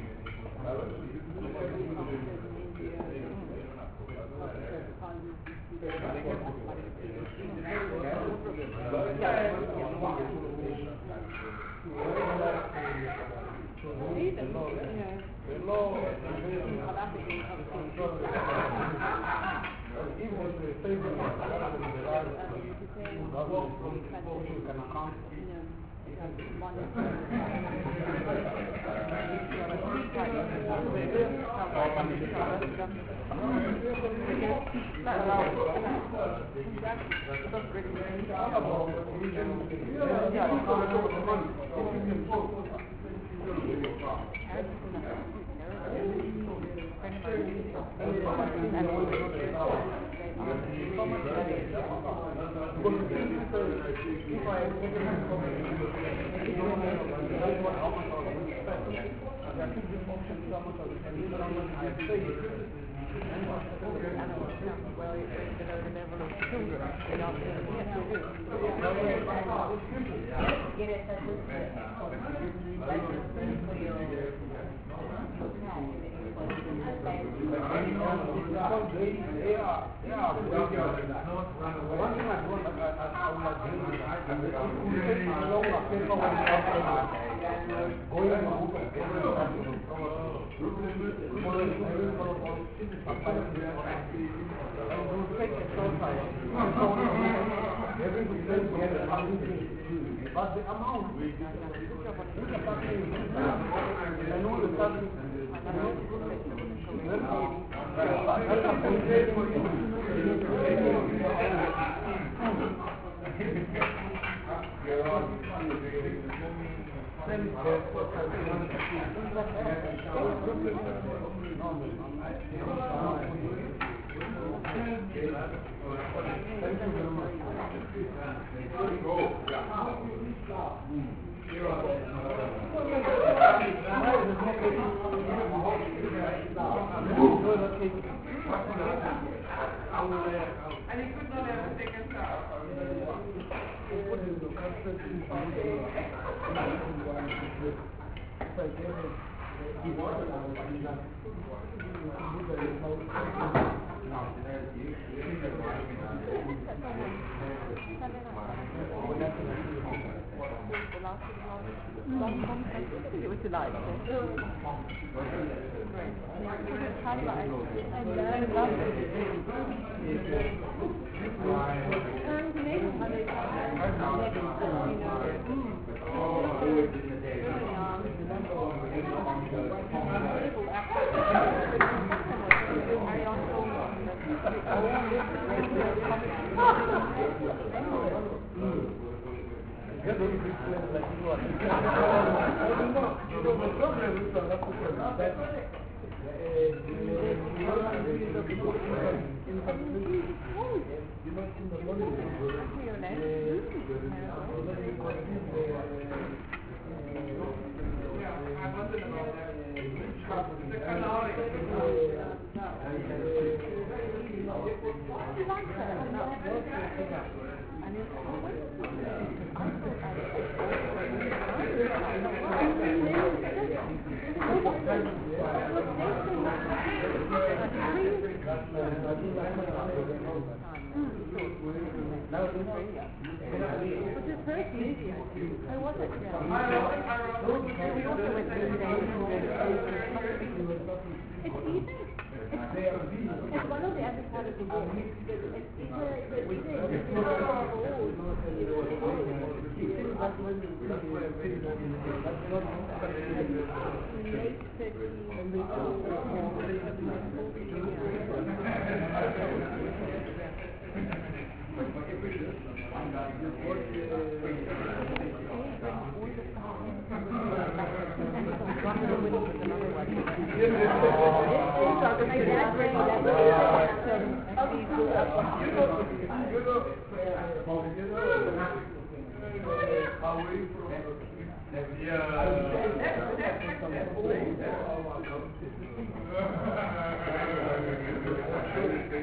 but the amount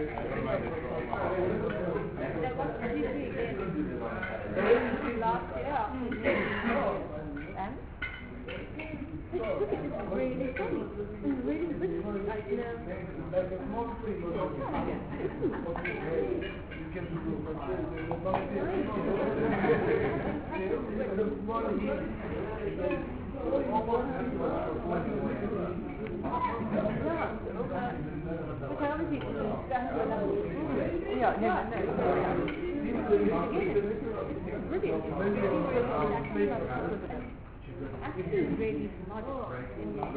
last year. really funny. And really rich, like, you know. Like a small tree. You can do Actually, really modest in the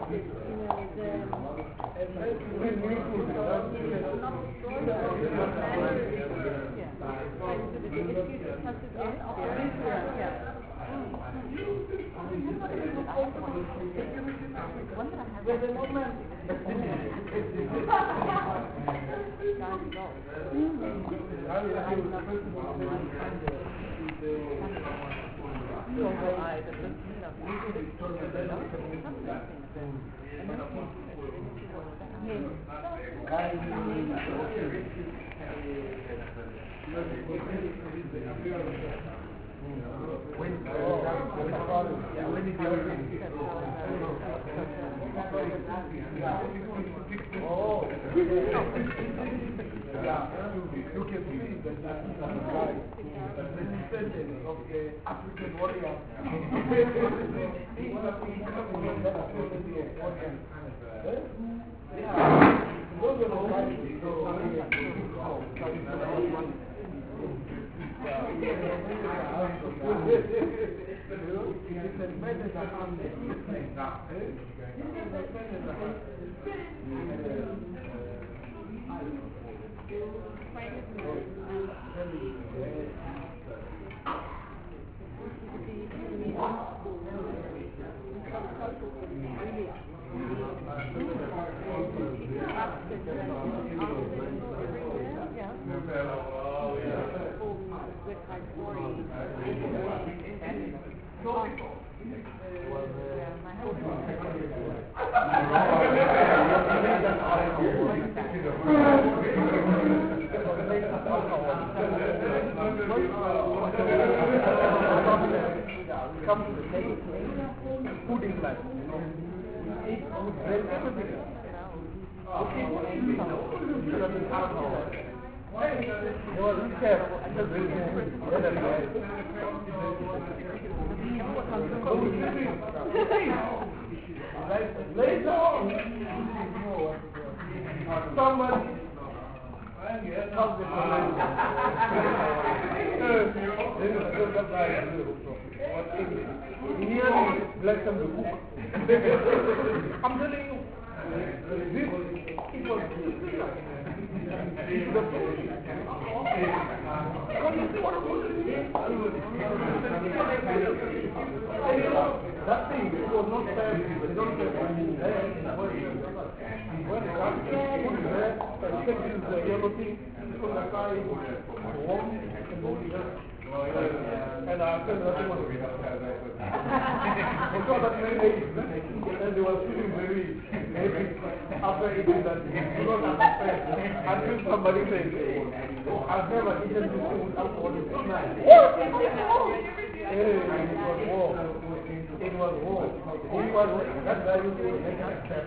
you can see that the descendant of the African warrior. Those are the guys come to the table, pudding like, you know, eat food, drink, everything. Okay, they were careful and just very later on, somebody nearly blessed them to cook. I'm telling you, this, it was that thing was not fair. They don't say when it comes to food there, except this yellow thing from the side, warm, and I said nothing was that many days, and they were feeling very happy after eating that. You don't understand. Until somebody said, I've never eaten this food without all this night. It was warm. It was warm. It was that guy used to make that step.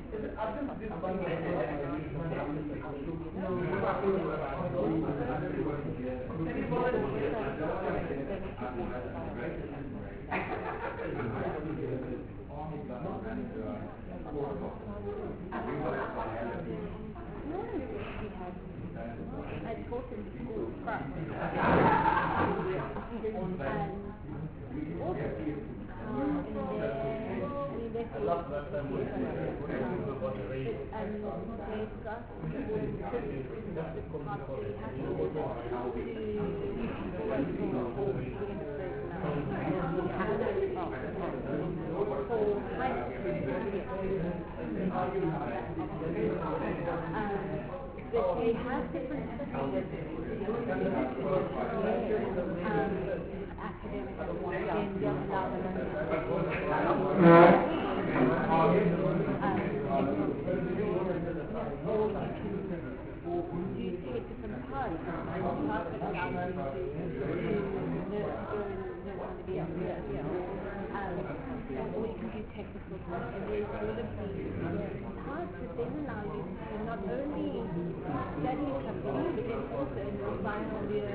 I taught in school first. But they have different systems. Academic and young do you take different parts? Or you can do technical stuff. And there's a lot of these parts that then allow you to not only study something, but then also in the final year,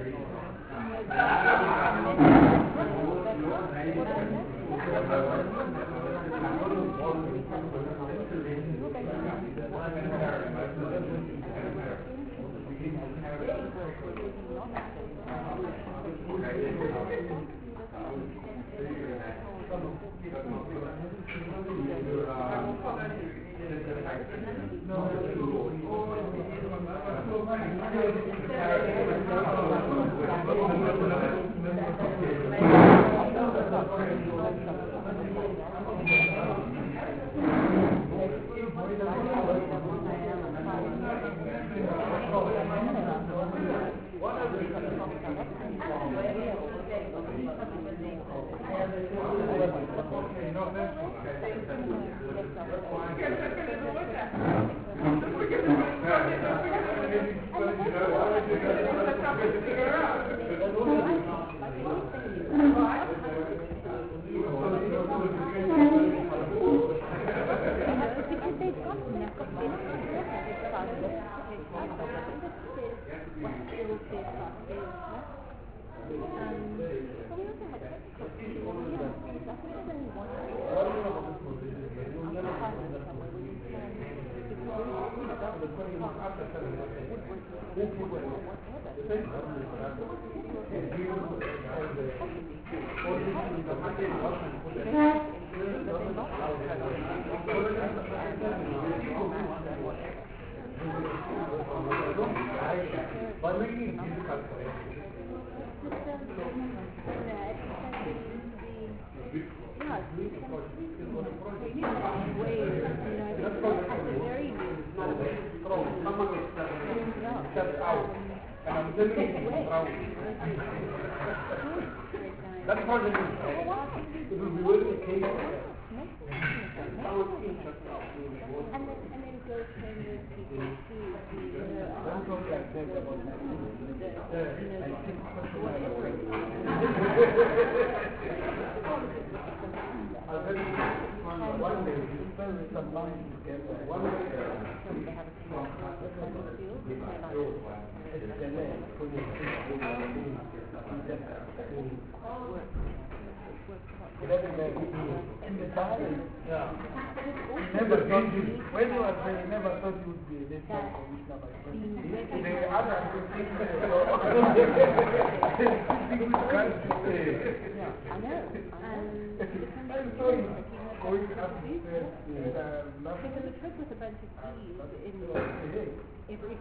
That project is it will be really occasional. And then go train those people to One day, you spend some money together. One day, never thought you, when you were saying, never thought you would be a national commissioner by the other thing, I know. I saw you going up the stairs. Because the trip was a bunch of G's in every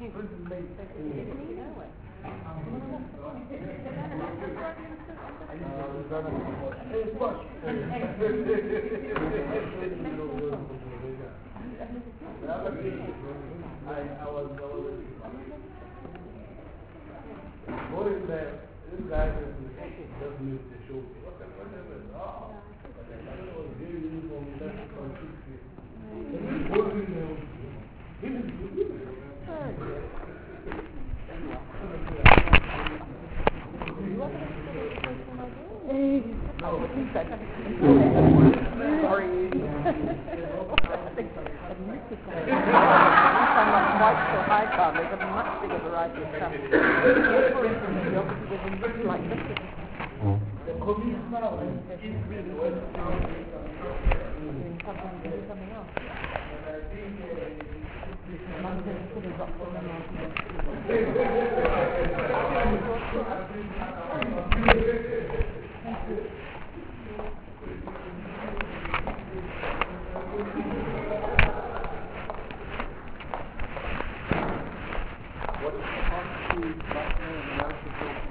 This guy just missed the show. Sorry. this one. These are not quite so high carb. There's a much bigger variety of stuff. Here, for instance, the yogurt with a like this. There's really good doing something else. Mum says put a drop in the What is the constitute button and notice of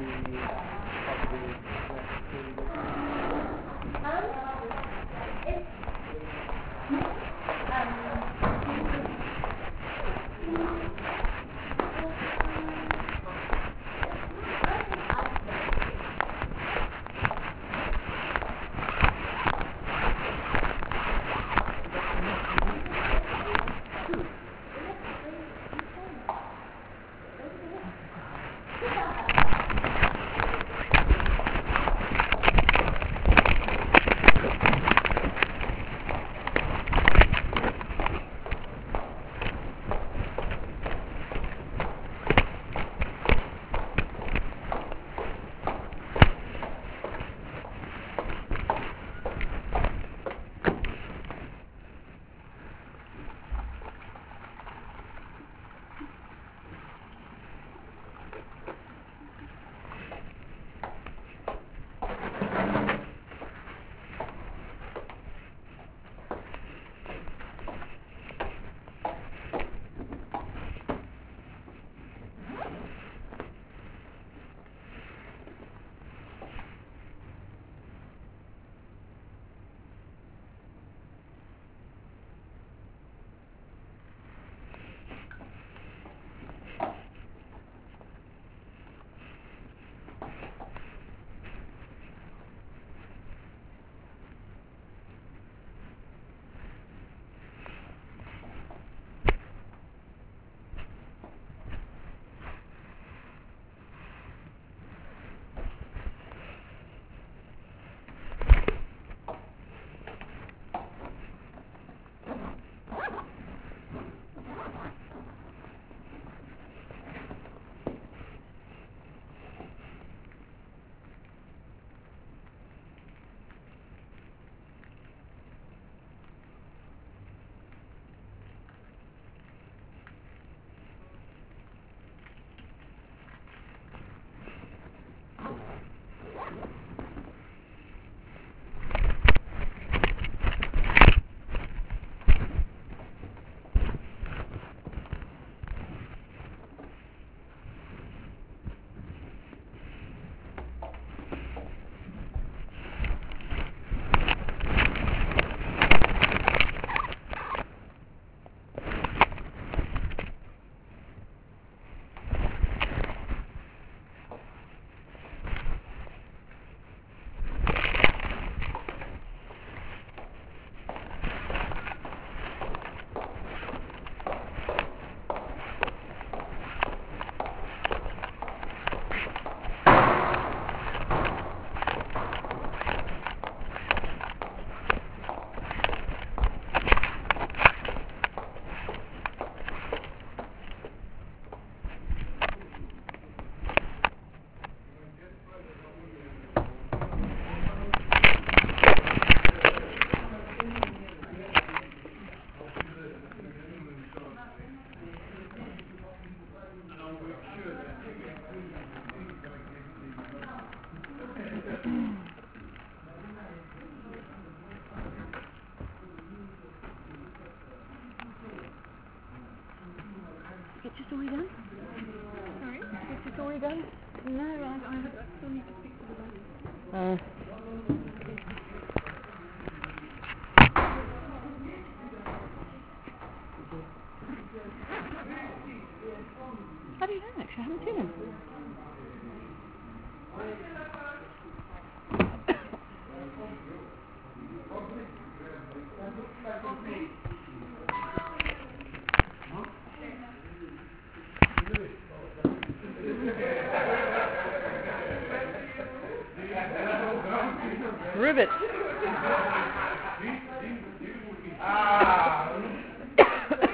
Get your story done? Sorry? Get your story done? No, I still need to speak to the guy. How do you know actually? I haven't seen him. Ribbit.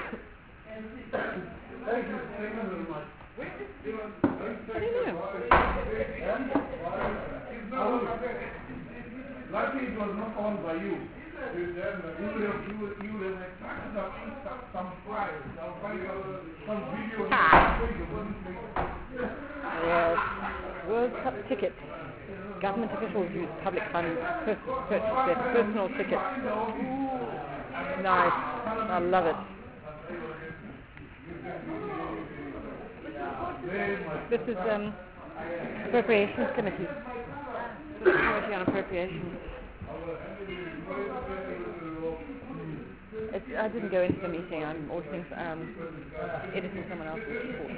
you. You will extract some flyers, some videos. Yes. World Cup tickets. Government officials use public funds to purchase their personal tickets. Nice. I love it. This is Appropriations Committee. Committee on Appropriations. I didn't go into the meeting. I'm auditing, editing someone else's report.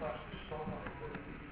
us to start off with